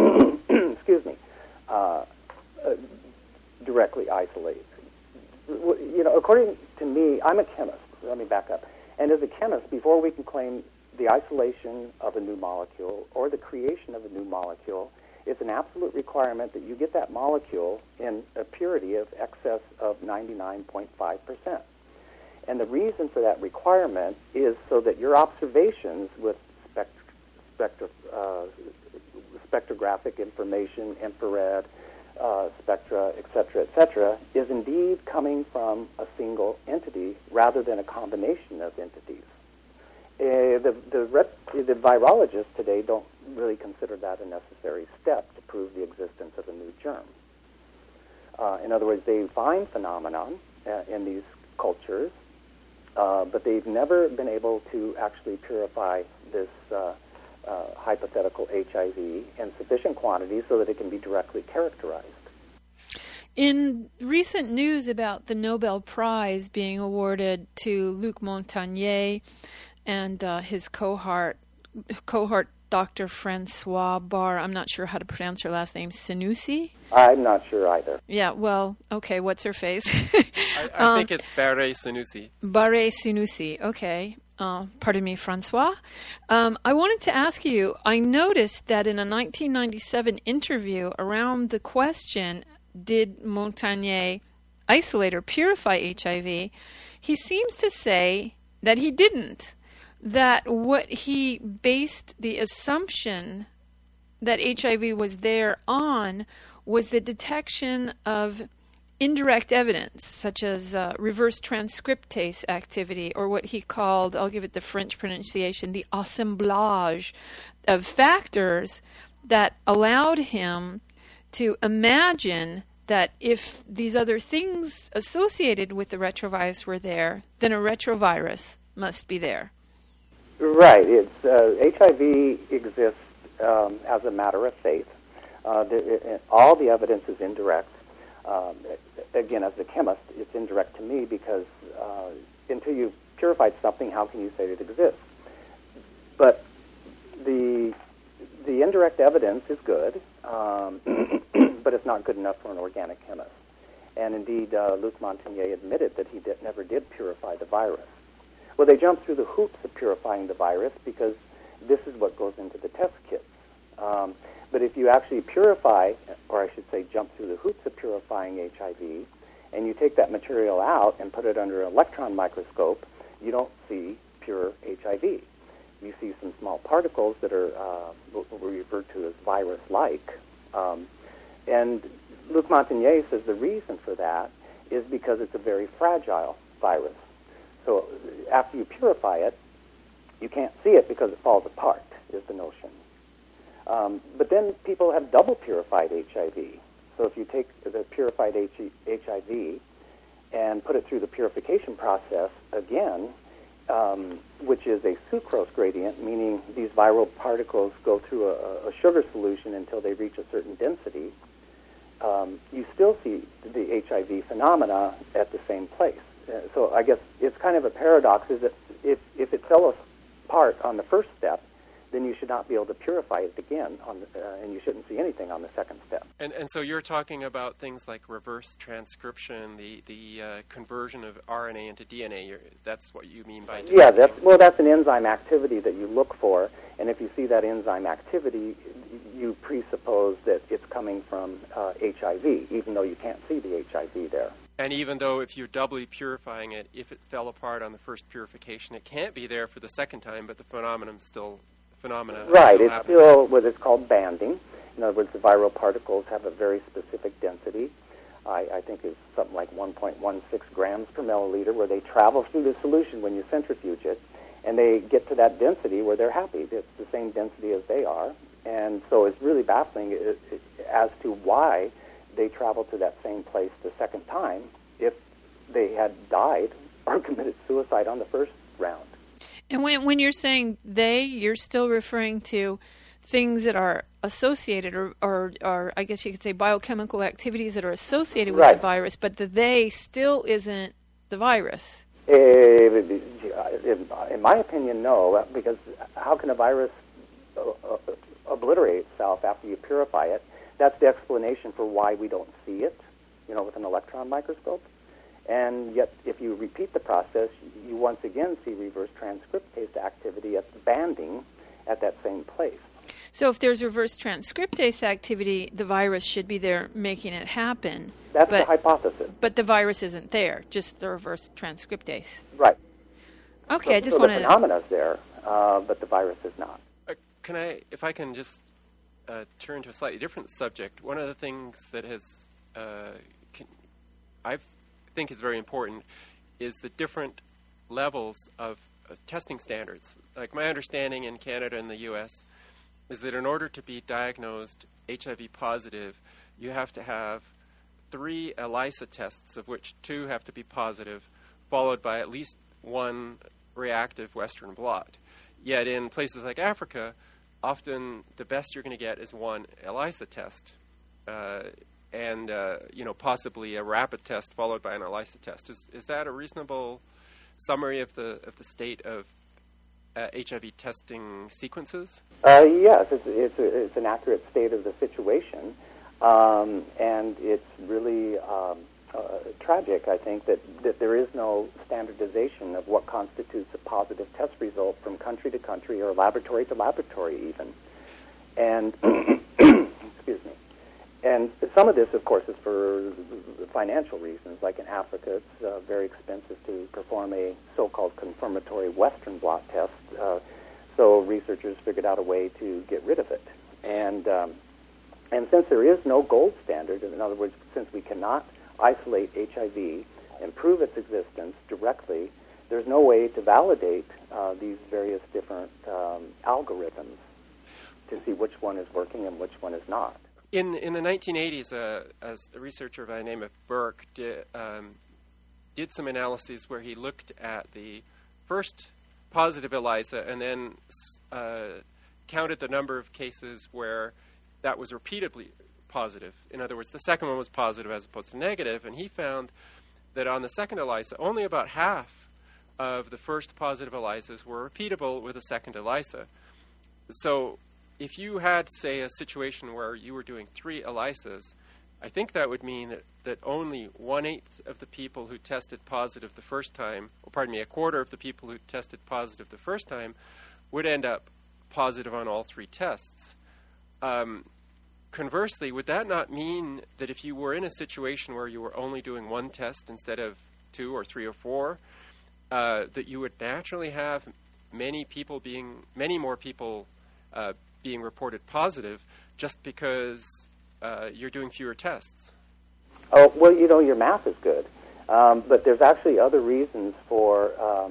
directly isolated. According to me, I'm a chemist. Let me back up. And as a chemist, before we can claim the isolation of a new molecule or the creation of a new molecule, it's an absolute requirement that you get that molecule in a purity of excess of 99.5%. And the reason for that requirement is so that your observations with spectrographic information, infrared, spectra, et cetera, is indeed coming from a single entity rather than a combination of entities. The virologists today don't really consider that a necessary step to prove the existence of a new germ. In other words, they find phenomenon in these cultures, but they've never been able to actually purify this hypothetical HIV in sufficient quantities so that it can be directly characterized. In recent news about the Nobel Prize being awarded to Luc Montagnier and his cohort Dr. Francois Bar, I'm not sure how to pronounce her last name, Senoussi? I'm not sure either. Yeah, well, okay, what's her face? I think it's Barré Senoussi. Barré Senoussi, okay. Pardon me, Francois. I wanted to ask you, I noticed that in a 1997 interview around the question, did Montagnier isolate or purify HIV, he seems to say that he didn't. That what he based the assumption that HIV was there on was the detection of indirect evidence, such as reverse transcriptase activity, or what he called, I'll give it the French pronunciation, the assemblage of factors that allowed him to imagine that if these other things associated with the retrovirus were there, then a retrovirus must be there. Right. It's HIV exists as a matter of faith. All the evidence is indirect. Again, as a chemist, it's indirect to me because until you've purified something, how can you say it exists? But the indirect evidence is good, but it's not good enough for an organic chemist. And indeed, Luc Montagnier admitted that he never did purify the virus. Well, they jumped through the hoops of purifying the virus because this is what goes into the test kits. But if you actually purify, or I should say jump through the hoops of purifying HIV, and you take that material out and put it under an electron microscope, you don't see pure HIV. You see some small particles that are what we refer to as virus-like. And Luc Montagnier says the reason for that is because it's a very fragile virus. So after you purify it, you can't see it because it falls apart, is the notion. But then people have double purified HIV. So if you take the purified HIV and put it through the purification process again, which is a sucrose gradient, meaning these viral particles go through a sugar solution until they reach a certain density, you still see the HIV phenomena at the same place. So I guess it's kind of a paradox, is that if it fell apart on the first step, then you should not be able to purify it again, and you shouldn't see anything on the second step. And so you're talking about things like reverse transcription, the conversion of RNA into DNA. That's what you mean by detecting. Yeah, that's an enzyme activity that you look for, and if you see that enzyme activity, you presuppose that it's coming from HIV, even though you can't see the HIV there. And even though if you're doubly purifying it, if it fell apart on the first purification, it can't be there for the second time, but the phenomena still right, it's happen. Still what is called banding. In other words, the viral particles have a very specific density. I think it's something like 1.16 grams per milliliter, where they travel through the solution when you centrifuge it, and they get to that density where they're happy. It's the same density as they are, and so it's really baffling as to why they travel to that same place the second time if they had died or committed suicide on the first round. And when you're saying you're still referring to things that are associated, or I guess you could say biochemical activities that are associated with right. the virus, but the they still isn't the virus. In my opinion, no, because how can a virus obliterate itself after you purify it? That's the explanation for why we don't see it, with an electron microscope. And yet, if you repeat the process, you once again see reverse transcriptase activity at the banding at that same place. So if there's reverse transcriptase activity, the virus should be there making it happen. That's the hypothesis. But the virus isn't there, just the reverse transcriptase. Right. Okay, I just so wanted the phenomena's there, but the virus is not. If I can just turn to a slightly different subject, one of the things that has I think is very important is the different levels of testing standards. Like my understanding in Canada and the U.S. is that in order to be diagnosed HIV positive, you have to have 3 ELISA tests, of which 2 have to be positive, followed by at least 1 reactive Western blot. Yet in places like Africa, often the best you're going to get is 1 ELISA test. And possibly a rapid test followed by an ELISA test. Is that a reasonable summary of the state of HIV testing sequences? Yes, it's an accurate state of the situation, and it's really tragic. I think that there is no standardization of what constitutes a positive test result from country to country or laboratory to laboratory, even. And excuse me. And some of this, of course, is for financial reasons. Like in Africa, it's very expensive to perform a so-called confirmatory Western blot test. So researchers figured out a way to get rid of it. And since there is no gold standard, in other words, since we cannot isolate HIV and prove its existence directly, there's no way to validate these various different algorithms to see which one is working and which one is not. In the 1980s, a researcher by the name of Burke did some analyses where he looked at the first positive ELISA and then counted the number of cases where that was repeatedly positive. In other words, the second one was positive as opposed to negative, and he found that on the second ELISA, only about half of the first positive ELISAs were repeatable with a second ELISA. So if you had, say, a situation where you were doing 3 ELISAs, I think that would mean that only 1/8 of the people who tested positive the first time, a quarter of the people who tested positive the first time would end up positive on all 3 tests. Conversely, would that not mean that if you were in a situation where you were only doing 1 test instead of 2 or 3 or 4, that you would naturally have many more people being reported positive just because you're doing fewer tests? Oh, well, your math is good. But there's actually other reasons for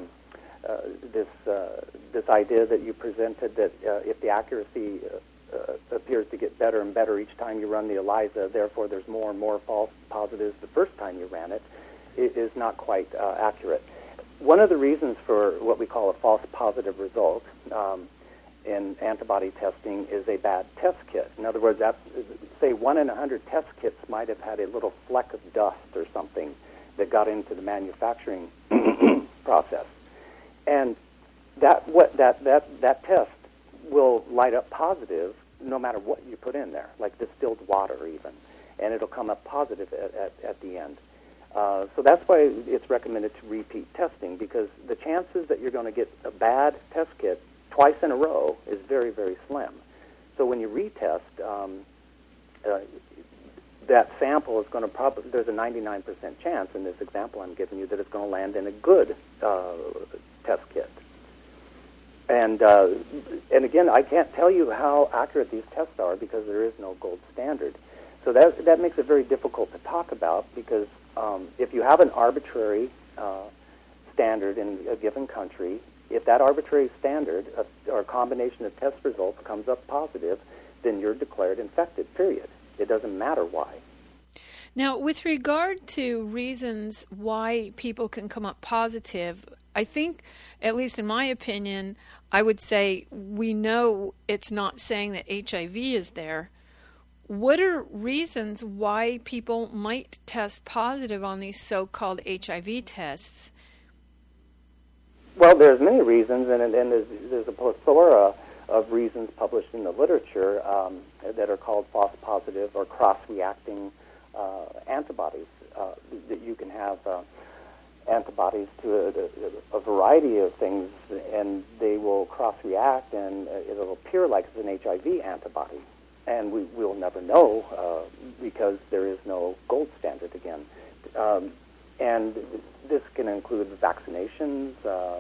this idea that you presented, that if the accuracy appears to get better and better each time you run the ELISA, therefore there's more and more false positives the first time you ran it, is not quite accurate. One of the reasons for what we call a false positive result in antibody testing is a bad test kit. In other words, say 1 in 100 test kits might have had a little fleck of dust or something that got into the manufacturing process, and that test will light up positive no matter what you put in there, like distilled water even, and it'll come up positive at the end. So that's why it's recommended to repeat testing, because the chances that you're going to get a bad test kit twice in a row is very, very slim. So when you retest, that sample is going to there's a 99% chance in this example I'm giving you that it's going to land in a good test kit. And again, I can't tell you how accurate these tests are because there is no gold standard. So that makes it very difficult to talk about, because if you have an arbitrary standard in a given country, if that arbitrary standard or a combination of test results comes up positive, then you're declared infected, period. It doesn't matter why. Now, with regard to reasons why people can come up positive, I think, at least in my opinion, I would say we know it's not saying that HIV is there. What are reasons why people might test positive on these so-called HIV tests? Well, there's many reasons, and there's a plethora of reasons published in the literature that are called false positive or cross-reacting antibodies. That you can have antibodies to a variety of things, and they will cross-react, and it'll appear like it's an HIV antibody. And we'll never know because there is no gold standard again. And this can include vaccinations,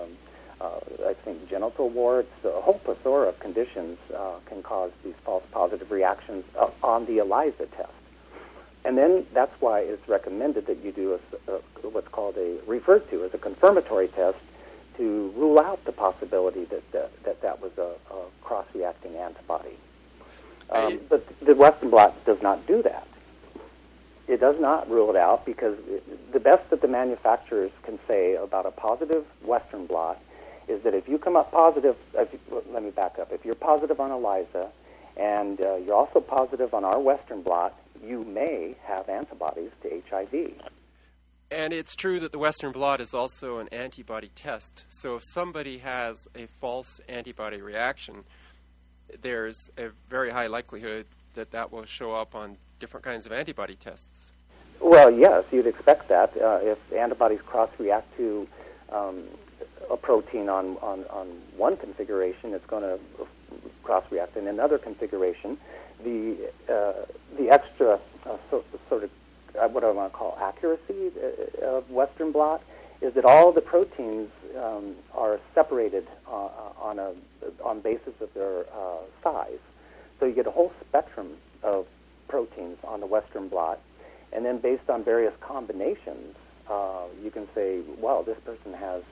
I think genital warts, a whole plethora of conditions can cause these false positive reactions on the ELISA test. And then that's why it's recommended that you do what's called referred to as a confirmatory test to rule out the possibility that was a cross-reacting antibody. But the Western blot does not do that. It does not rule it out, because the best that the manufacturers can say about a positive Western blot is that if you come up positive, let me back up. If you're positive on ELISA and you're also positive on our Western blot, you may have antibodies to HIV. And it's true that the Western blot is also an antibody test. So if somebody has a false antibody reaction, there's a very high likelihood that will show up on different kinds of antibody tests. Well, yes, you'd expect that. If antibodies cross-react to a protein on one configuration, it's going to cross-react in another configuration. The extra sort of what I want to call accuracy of Western blot is that all the proteins are separated on basis of their size. So you get a whole spectrum of proteins on the Western blot, and then based on various combinations, you can say, well, this person has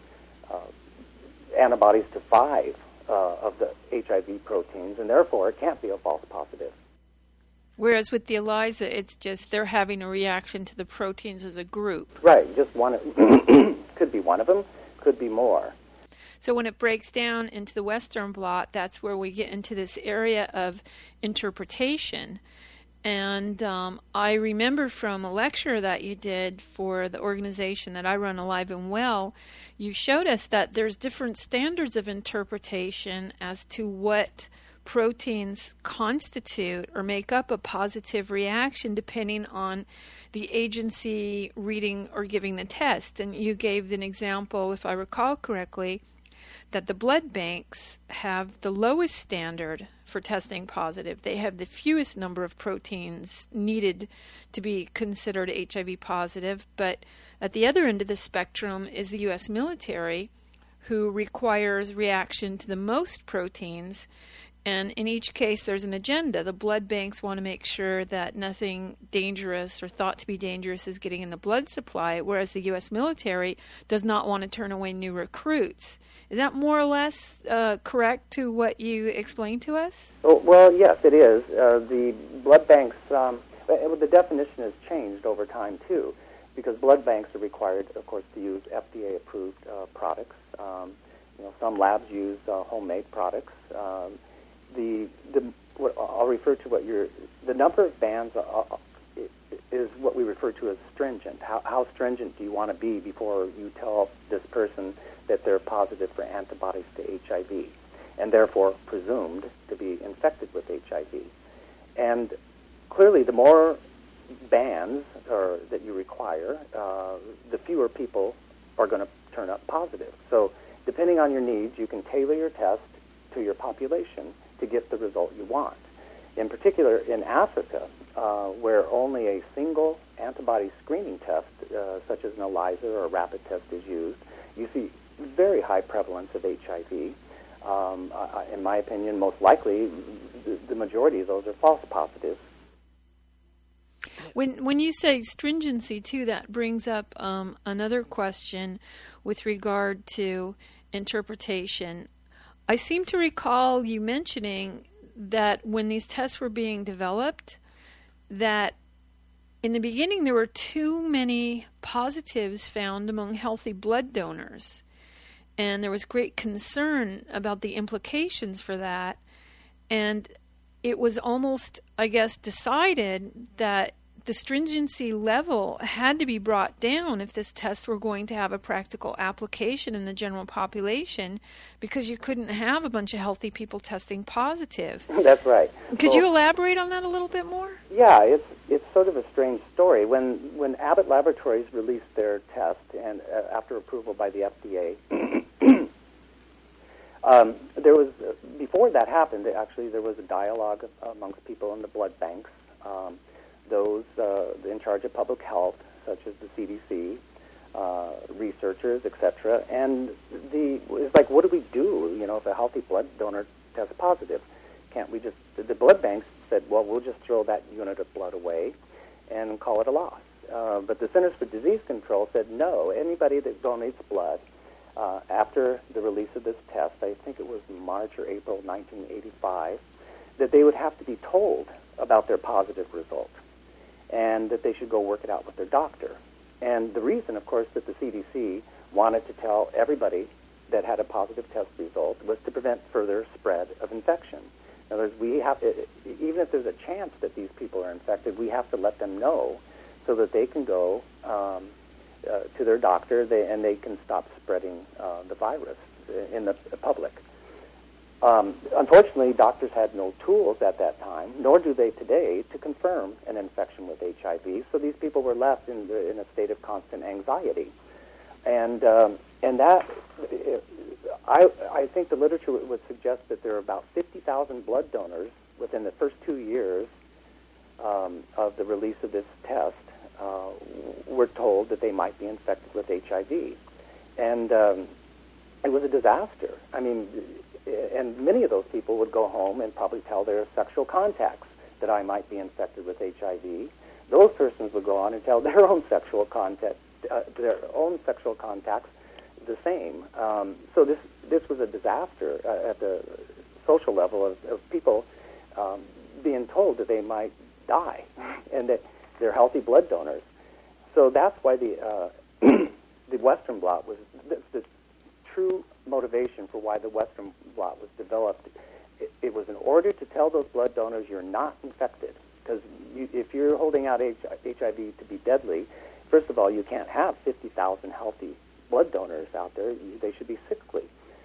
antibodies to 5 of the HIV proteins, and therefore it can't be a false positive. Whereas with the ELISA, it's just they're having a reaction to the proteins as a group. Right, just one. Could be one of them, could be more. So when it breaks down into the Western blot, that's where we get into this area of interpretation. And I remember from a lecture that you did for the organization that I run, Alive and Well, you showed us that there's different standards of interpretation as to what proteins constitute or make up a positive reaction depending on the agency reading or giving the test. And you gave an example, if I recall correctly, that the blood banks have the lowest standard for testing positive. They have the fewest number of proteins needed to be considered HIV positive. But at the other end of the spectrum is the U.S. military, who requires reaction to the most proteins. And in each case, there's an agenda. The blood banks want to make sure that nothing dangerous or thought to be dangerous is getting in the blood supply, whereas the U.S. military does not want to turn away new recruits. Is that more or less correct to what you explained to us? Well, yes, it is. The blood banks, the definition has changed over time, too, because blood banks are required, of course, to use FDA-approved products. Some labs use homemade products. What I'll refer to the number of bands is what we refer to as stringent. How stringent do you want to be before you tell this person that they're positive for antibodies to HIV, and therefore presumed to be infected with HIV? And clearly, the more bands that you require, the fewer people are going to turn up positive. So depending on your needs, you can tailor your test to your population to get the result you want. In particular, in Africa, where only a single antibody screening test, such as an ELISA or a rapid test, is used, you see very high prevalence of HIV. In my opinion, most likely, the majority of those are false positives. When you say stringency, too, that brings up another question with regard to interpretation. I seem to recall you mentioning that when these tests were being developed, that in the beginning there were too many positives found among healthy blood donors. And there was great concern about the implications for that. And it was almost, I guess, decided that the stringency level had to be brought down if this test were going to have a practical application in the general population, because you couldn't have a bunch of healthy people testing positive. That's right. Could you elaborate on that a little bit more? Yeah, it's sort of a strange story. When Abbott Laboratories released their test, and after approval by the FDA, there was, before that happened, actually there was a dialogue amongst people in the blood banks, those in charge of public health, such as the CDC, researchers, etc. And it's like, what do we do? If a healthy blood donor tests positive, can't we just? The blood banks said, well, we'll just throw that unit of blood away and call it a loss. But the Centers for Disease Control said, no. Anybody that donates blood after the release of this test, I think it was March or April 1985, that they would have to be told about their positive result, and that they should go work it out with their doctor. And the reason, of course, that the CDC wanted to tell everybody that had a positive test result was to prevent further spread of infection. In other words, even if there's a chance that these people are infected, we have to let them know so that they can go to their doctor and they can stop spreading the virus in the public. Unfortunately, doctors had no tools at that time, nor do they today, to confirm an infection with HIV. So these people were left in a state of constant anxiety, and that I think the literature would suggest that there are about 50,000 blood donors within the first 2 years of the release of this test were told that they might be infected with HIV, and it was a disaster. I mean. And many of those people would go home and probably tell their sexual contacts that I might be infected with HIV. Those persons would go on and tell their own sexual contacts the same. So this was a disaster at the social level of people being told that they might die and that they're healthy blood donors. So that's why the Western blot was the true motivation for why the Western blot was developed. It was in order to tell those blood donors you're not infected, because if you're holding out HIV to be deadly, first of all, you can't have 50,000 healthy blood donors out there. They should be sickly.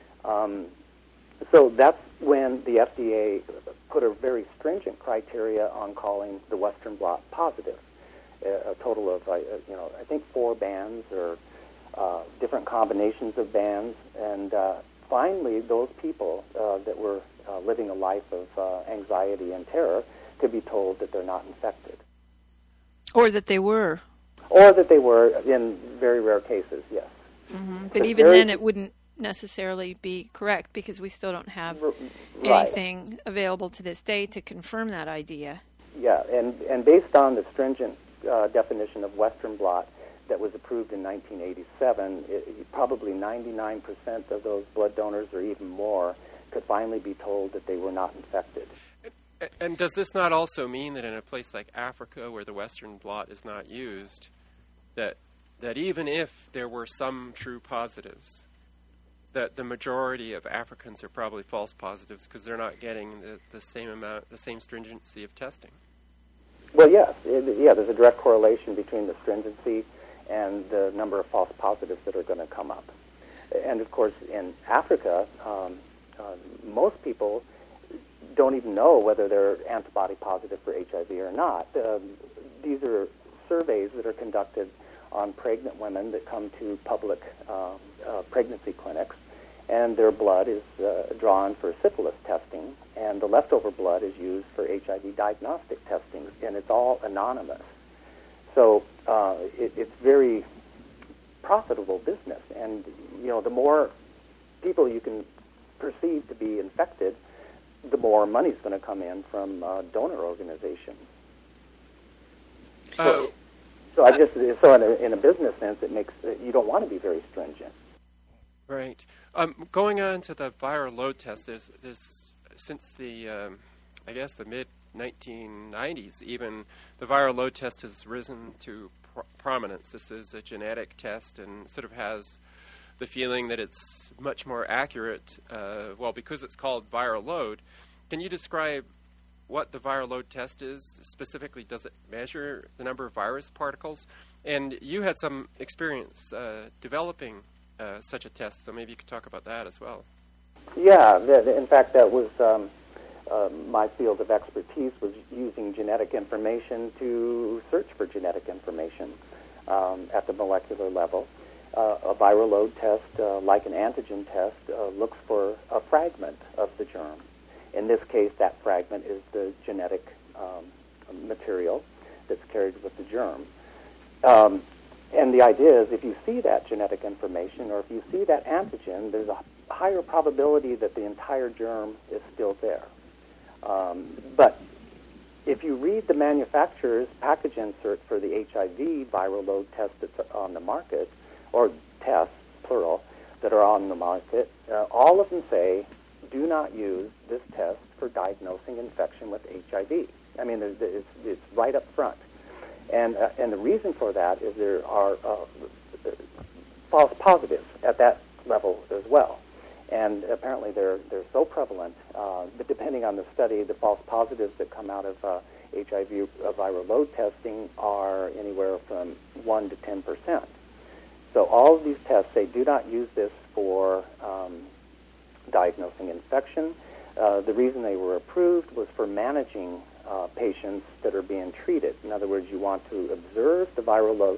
So that's when the FDA put a very stringent criteria on calling the Western blot positive. A total of, I think 4 bands or different combinations of bands. And finally, those people that were living a life of anxiety and terror could be told that they're not infected. Or that they were. Or that they were in very rare cases, yes. Mm-hmm. But even then, it wouldn't necessarily be correct because we still don't have anything available to this day to confirm that idea. Yeah, and based on the stringent definition of Western blot that was approved in 1987, probably 99% of those blood donors or even more could finally be told that they were not infected. And does this not also mean that in a place like Africa where the Western blot is not used, that even if there were some true positives, that the majority of Africans are probably false positives because they're not getting the same stringency of testing? Well, yes. There's a direct correlation between the stringency and the number of false positives that are going to come up. And, of course, in Africa, most people don't even know whether they're antibody positive for HIV or not. These are surveys that are conducted on pregnant women that come to public pregnancy clinics, and their blood is drawn for syphilis testing, and the leftover blood is used for HIV diagnostic testing, and it's all anonymous. So it's very profitable business, and the more people you can perceive to be infected, the more money's going to come in from donor organizations. So in a business sense, it makes you don't want to be very stringent. Right. Going on to the viral load test, there's since the I guess the mid 1990s, even the viral load test has risen to prominence. This is a genetic test and sort of has the feeling that it's much more accurate. Because it's called viral load. Can you describe what the viral load test is? Specifically, does it measure the number of virus particles? And you had some experience developing such a test, so maybe you could talk about that as well. Yeah, in fact, that was my field of expertise, was using genetic information to search for genetic information at the molecular level. A viral load test, like an antigen test, looks for a fragment of the germ. In this case, that fragment is the genetic material that's carried with the germ. And the idea is if you see that genetic information or if you see that antigen, there's a higher probability that the entire germ is still there. But if you read the manufacturer's package insert for the HIV viral load test that's on the market, or tests, plural, that are on the market, all of them say, do not use this test for diagnosing infection with HIV. I mean, it's right up front. And the reason for that is there are false positives at that level as well. And apparently they're so prevalent that depending on the study, the false positives that come out of HIV viral load testing are anywhere from 1 to 10%. So all of these tests say do not use this for diagnosing infection. The reason they were approved was for managing patients that are being treated. In other words, you want to observe the viral load,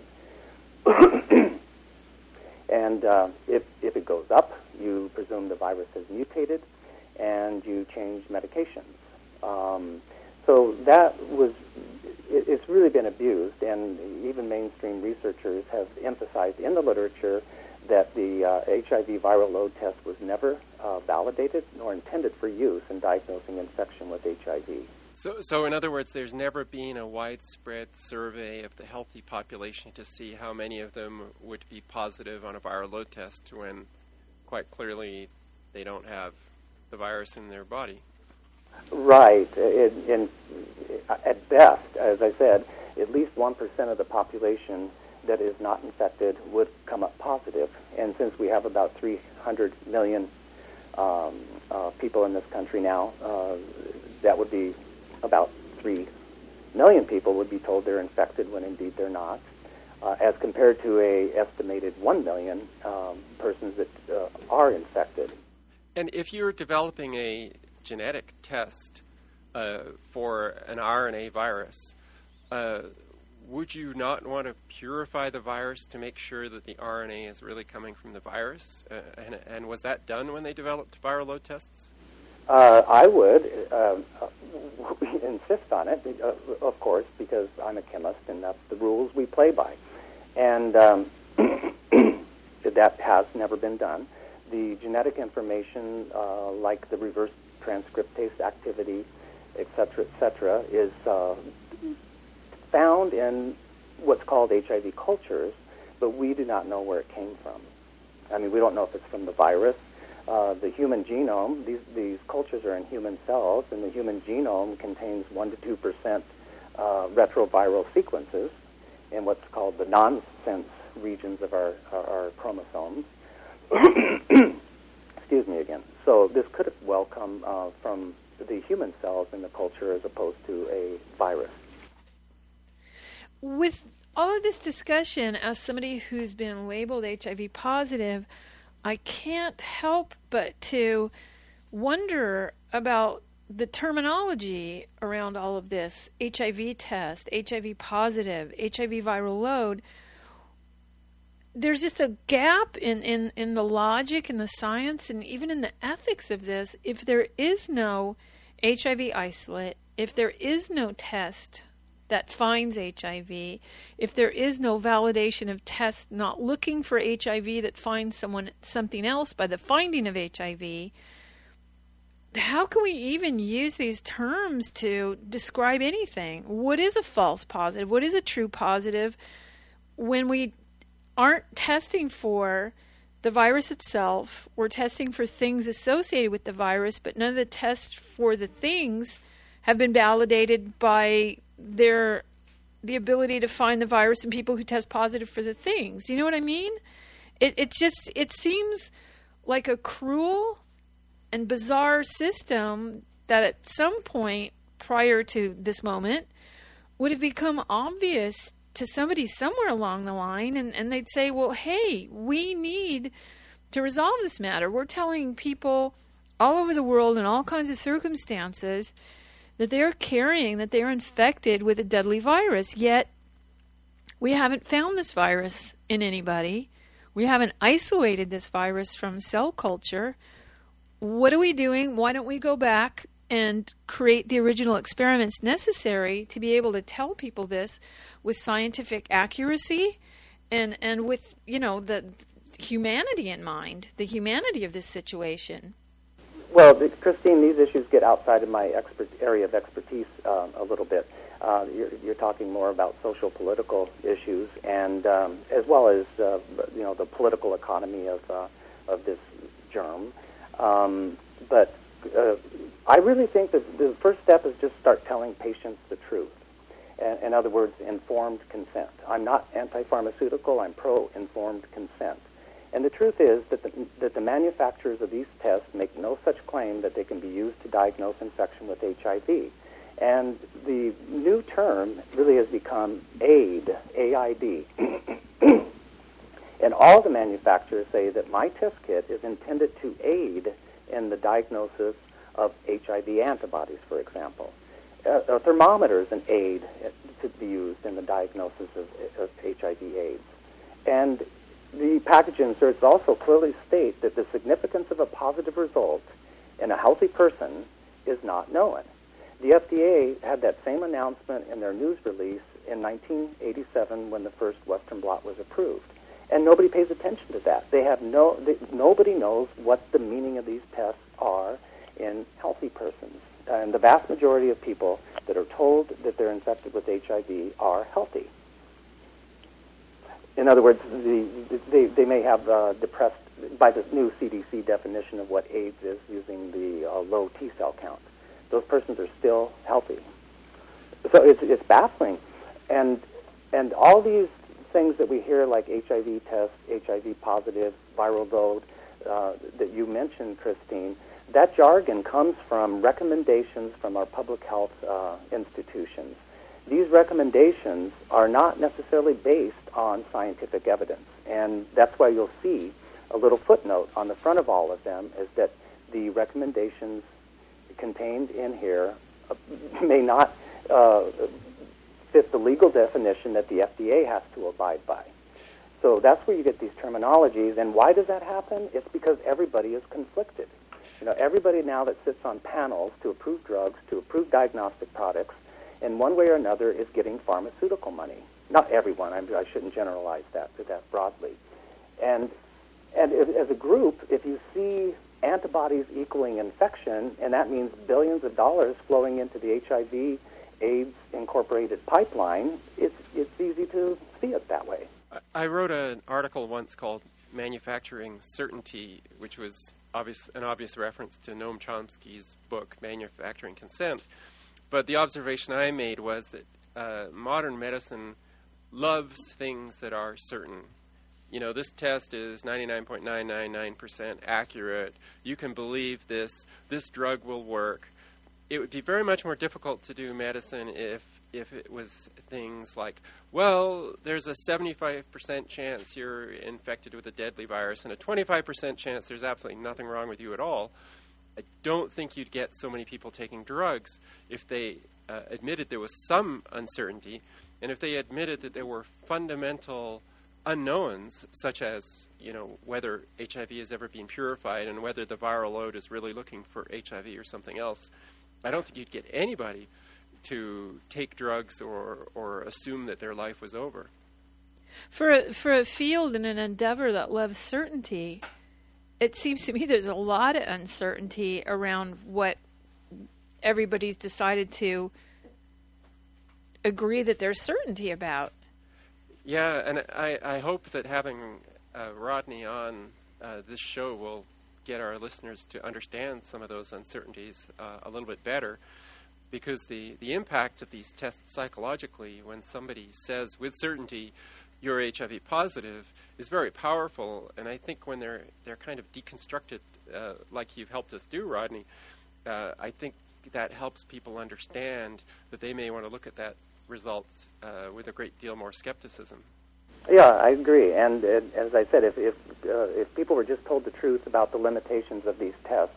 and if it goes up, you presume the virus has mutated, and you change medications. So that was, it's really been abused, and even mainstream researchers have emphasized in the literature that the HIV viral load test was never validated nor intended for use in diagnosing infection with HIV. So in other words, there's never been a widespread survey of the healthy population to see how many of them would be positive on a viral load test when quite clearly they don't have the virus in their body. Right. At best, as I said, at least 1% of the population that is not infected would come up positive. And since we have about 300 million people in this country now, that would be about 3 million people would be told they're infected when indeed they're not, as compared to a estimated 1 million persons that are infected. And if you're developing a genetic test for an RNA virus, would you not want to purify the virus to make sure that the RNA is really coming from the virus? And was that done when they developed viral load tests? I would insist on it, of course, because I'm a chemist and that's the rules we play by. And that has never been done. The genetic information, like the reverse transcriptase activity, et cetera, is found in what's called HIV cultures, but we do not know where it came from. I mean, we don't know if it's from the virus. The human genome, these cultures are in human cells, and the human genome contains 1 to 2% retroviral sequences in what's called the nonsense regions of our chromosomes. Excuse me again. So this could have well come from the human cells in the culture as opposed to a virus. With all of this discussion, as somebody who's been labeled HIV positive, I can't help but to wonder about the terminology around all of this. HIV test, HIV positive, HIV viral load. There's just a gap in the logic and the science and even in the ethics of this. If there is no HIV isolate, if there is no test that finds HIV, if there is no validation of tests not looking for HIV that finds something else by the finding of HIV, how can we even use these terms to describe anything? What is a false positive? What is a true positive when we aren't testing for the virus itself? We're testing for things associated with the virus, but none of the tests for the things have been validated by the ability to find the virus in people who test positive for the things. You know what I mean? It seems like a cruel and bizarre system that at some point prior to this moment would have become obvious to somebody somewhere along the line, and they'd say, well, hey, we need to resolve this matter. We're telling people all over the world in all kinds of circumstances that they're carrying, that they're infected with a deadly virus, yet we haven't found this virus in anybody. We haven't isolated this virus from cell culture. What are we doing? Why don't we go back and create the original experiments necessary to be able to tell people this with scientific accuracy and with, the humanity in mind, the humanity of this situation? Well, Christine, these issues get outside of my area of expertise a little bit. You're talking more about social political issues, and as well as the political economy of this germ. But I really think that the first step is just start telling patients the truth. In other words, informed consent. I'm not anti-pharmaceutical. I'm pro-informed consent. And the truth is that the manufacturers of these tests make no such claim that they can be used to diagnose infection with HIV. And the new term really has become AID, A-I-D. And all the manufacturers say that my test kit is intended to aid in the diagnosis of HIV antibodies, for example. A thermometer is an aid to be used in the diagnosis of HIV/AIDS. And the package inserts also clearly state that the significance of a positive result in a healthy person is not known. The FDA had that same announcement in their news release in 1987 when the first Western blot was approved. And nobody pays attention to that. Nobody knows what the meaning of these tests are in healthy persons. And the vast majority of people that are told that they're infected with HIV are healthy. In other words, they may have depressed, by the new CDC definition of what AIDS is, using the low T cell count. Those persons are still healthy. So it's baffling. And all these things that we hear, like HIV test, HIV positive, viral load, that you mentioned, Christine, that jargon comes from recommendations from our public health institutions. these recommendations are not necessarily based on scientific evidence. And that's why you'll see a little footnote on the front of all of them is that the recommendations contained in here may not fit the legal definition that the FDA has to abide by. So that's where you get these terminologies. And why does that happen? It's because everybody is conflicted. Everybody now that sits on panels to approve drugs, to approve diagnostic products, in one way or another is getting pharmaceutical money. Not everyone. I shouldn't generalize that broadly. And as a group, if you see antibodies equaling infection, and that means billions of dollars flowing into the HIV/AIDS Incorporated pipeline, it's easy to see it that way. I wrote an article once called Manufacturing Certainty, which was an obvious reference to Noam Chomsky's book, Manufacturing Consent. But the observation I made was that modern medicine loves things that are certain. This test is 99.999% accurate. You can believe this. This drug will work. It would be very much more difficult to do medicine if it was things like, well, there's a 75% chance you're infected with a deadly virus and a 25% chance there's absolutely nothing wrong with you at all. I don't think you'd get so many people taking drugs if they admitted there was some uncertainty, and if they admitted that there were fundamental unknowns, such as whether HIV has ever been purified and whether the viral load is really looking for HIV or something else. I don't think you'd get anybody to take drugs or assume that their life was over. For a field and an endeavor that loves certainty, it seems to me there's a lot of uncertainty around what everybody's decided to agree that there's certainty about. Yeah, and I hope that having Rodney on this show will get our listeners to understand some of those uncertainties a little bit better, because the impact of these tests psychologically, when somebody says with certainty you're HIV positive, is very powerful. And I think when they're kind of deconstructed, like you've helped us do, Rodney, I think that helps people understand that they may want to look at that result with a great deal more skepticism. Yeah, I agree. And as I said, if people were just told the truth about the limitations of these tests,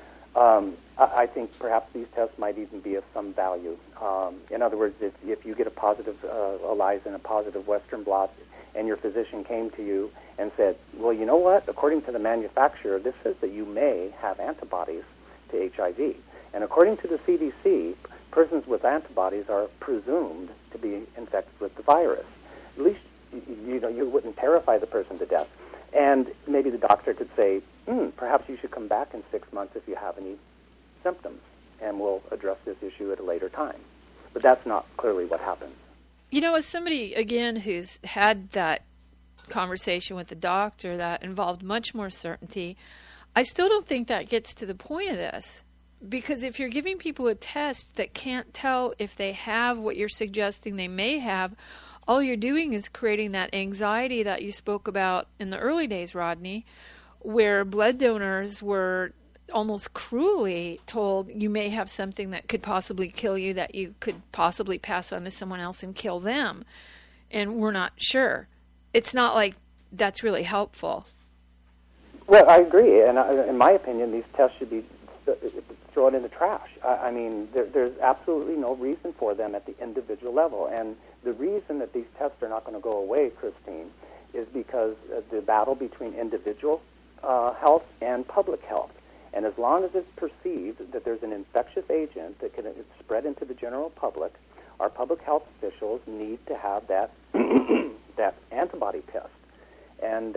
I think perhaps these tests might even be of some value. In other words, if you get a positive ELISA and a positive Western blot, and your physician came to you and said, well, you know what? According to the manufacturer, this says that you may have antibodies to HIV. And according to the CDC, persons with antibodies are presumed to be infected with the virus. At least, you wouldn't terrify the person to death. And maybe the doctor could say, perhaps you should come back in 6 months if you have any symptoms, and we'll address this issue at a later time. But that's not clearly what happens. As somebody, again, who's had that conversation with the doctor that involved much more certainty, I still don't think that gets to the point of this. Because if you're giving people a test that can't tell if they have what you're suggesting they may have, all you're doing is creating that anxiety that you spoke about in the early days, Rodney, where blood donors were almost cruelly told you may have something that could possibly kill you, that you could possibly pass on to someone else and kill them. And we're not sure. It's not like that's really helpful. Well, I agree. And in my opinion, these tests should be thrown in the trash. I mean, there's absolutely no reason for them at the individual level. And the reason that these tests are not going to go away, Christine, is because the battle between individual health and public health. And as long as it's perceived that there's an infectious agent that can spread into the general public, our public health officials need to have that that antibody test. And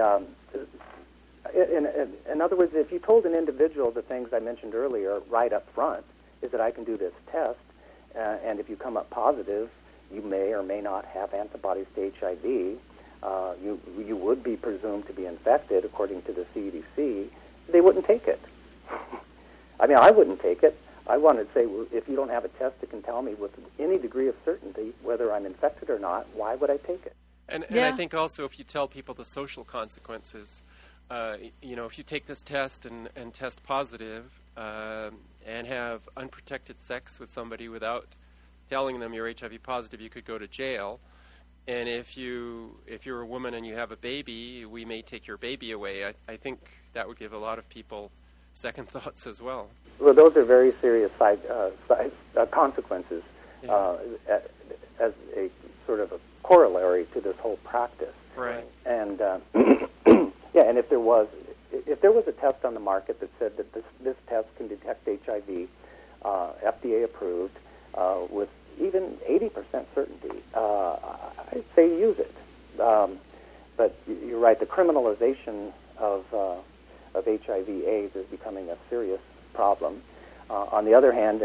in other words, if you told an individual the things I mentioned earlier right up front, is that I can do this test, and if you come up positive, you may or may not have antibodies to HIV. You would be presumed to be infected according to the CDC. They wouldn't take it. I mean, I wouldn't take it. I want to say, well, if you don't have a test that can tell me with any degree of certainty whether I'm infected or not, why would I take it? And I think also if you tell people the social consequences, if you take this test and test positive and have unprotected sex with somebody without telling them you're HIV positive, you could go to jail. And if you're a woman and you have a baby, we may take your baby away. I think that would give a lot of people second thoughts as well. Well, those are very serious side consequences as a sort of a corollary to this whole practice. Right. And and if there was a test on the market that said that this test can detect HIV, FDA approved, with even 80% certainty, I'd say use it. But you're right, the criminalization of HIV/AIDS is becoming a serious problem. On the other hand,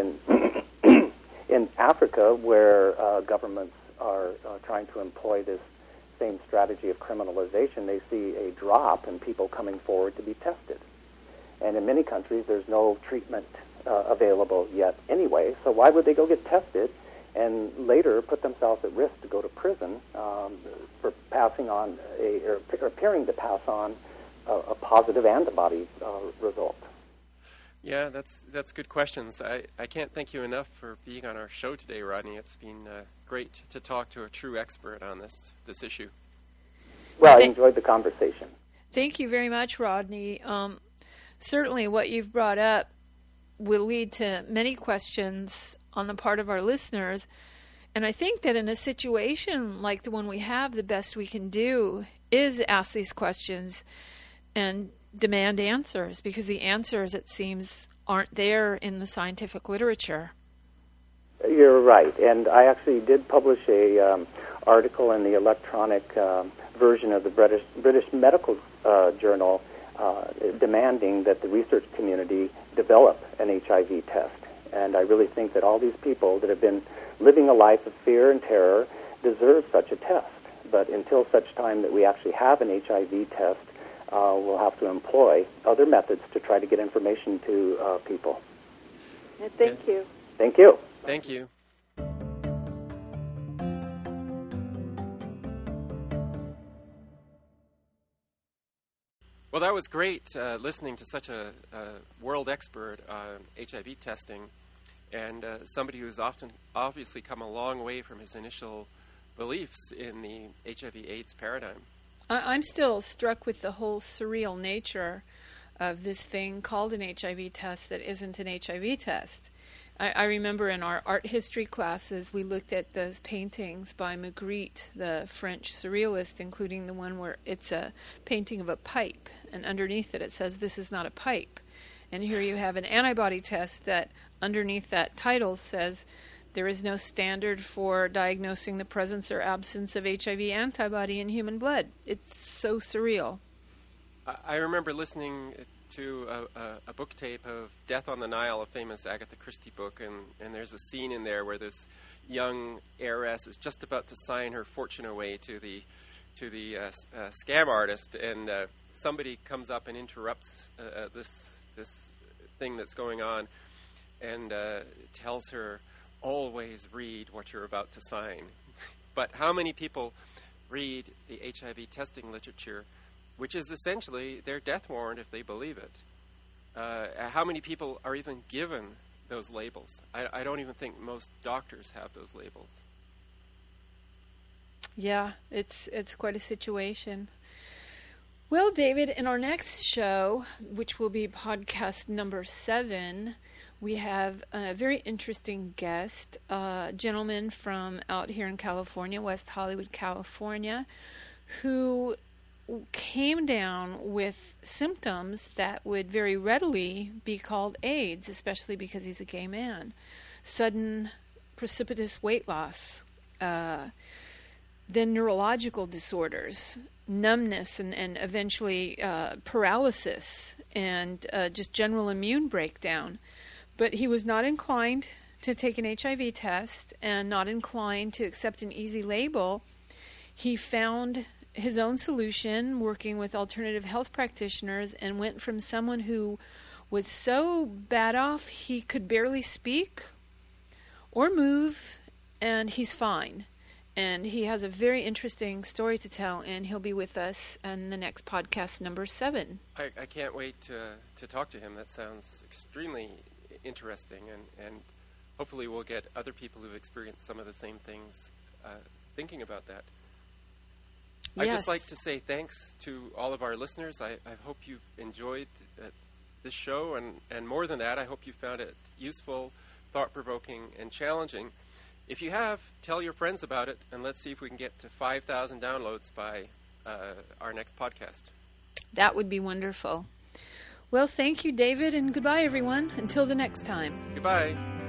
in Africa, where governments are trying to employ this same strategy of criminalization, they see a drop in people coming forward to be tested. And in many countries, there's no treatment available yet anyway, so why would they go get tested and later put themselves at risk to go to prison for passing on or appearing to pass on a positive antibody result? Yeah, that's good questions. I can't thank you enough for being on our show today, Rodney. It's been great to talk to a true expert on this issue. Well, I enjoyed the conversation. Thank you very much, Rodney. Certainly what you've brought up will lead to many questions on the part of our listeners. And I think that in a situation like the one we have, the best we can do is ask these questions and demand answers, because the answers, it seems, aren't there in the scientific literature. You're right, and I actually did publish a article in the electronic version of the British Medical Journal demanding that the research community develop an HIV test. And I really think that all these people that have been living a life of fear and terror deserve such a test. But until such time that we actually have an HIV test, we'll have to employ other methods to try to get information to people. Thank you. Thank you. Thank you. Well, that was great listening to such a world expert on HIV testing, and somebody who's obviously come a long way from his initial beliefs in the HIV/AIDS paradigm. I'm still struck with the whole surreal nature of this thing called an HIV test that isn't an HIV test. I remember in our art history classes, we looked at those paintings by Magritte, the French surrealist, including the one where it's a painting of a pipe, and underneath it says, "This is not a pipe." And here you have an antibody test that underneath that title says, "There is no standard for diagnosing the presence or absence of HIV antibody in human blood." It's so surreal. I remember listening to a book tape of Death on the Nile, a famous Agatha Christie book, and there's a scene in there where this young heiress is just about to sign her fortune away to the scam artist, and somebody comes up and interrupts this thing that's going on, and tells her, "Always read what you're about to sign." But how many people read the HIV testing literature, which is essentially their death warrant if they believe it? How many people are even given those labels? I don't even think most doctors have those labels. Yeah, it's quite a situation. Well, David, in our next show, which will be podcast number 7, we have a very interesting guest, a gentleman from out here in California, West Hollywood, California, who came down with symptoms that would very readily be called AIDS, especially because he's a gay man. Sudden, precipitous weight loss, then neurological disorders, numbness, and eventually paralysis, and just general immune breakdown. But he was not inclined to take an HIV test and not inclined to accept an easy label. He found his own solution working with alternative health practitioners and went from someone who was so bad off he could barely speak or move, and he's fine. And he has a very interesting story to tell, and he'll be with us in the next podcast, number 7. I can't wait to talk to him. That sounds extremely interesting, and hopefully we'll get other people who've experienced some of the same things thinking about that. I'd Yes. just like to say thanks to all of our listeners. I hope you've enjoyed this show, and more than that, I hope you found it useful, thought-provoking, and challenging. If you have, tell your friends about it, and let's see if we can get to 5,000 downloads by our next podcast. That would be wonderful. Well, thank you, David, and goodbye, everyone. Until the next time. Goodbye.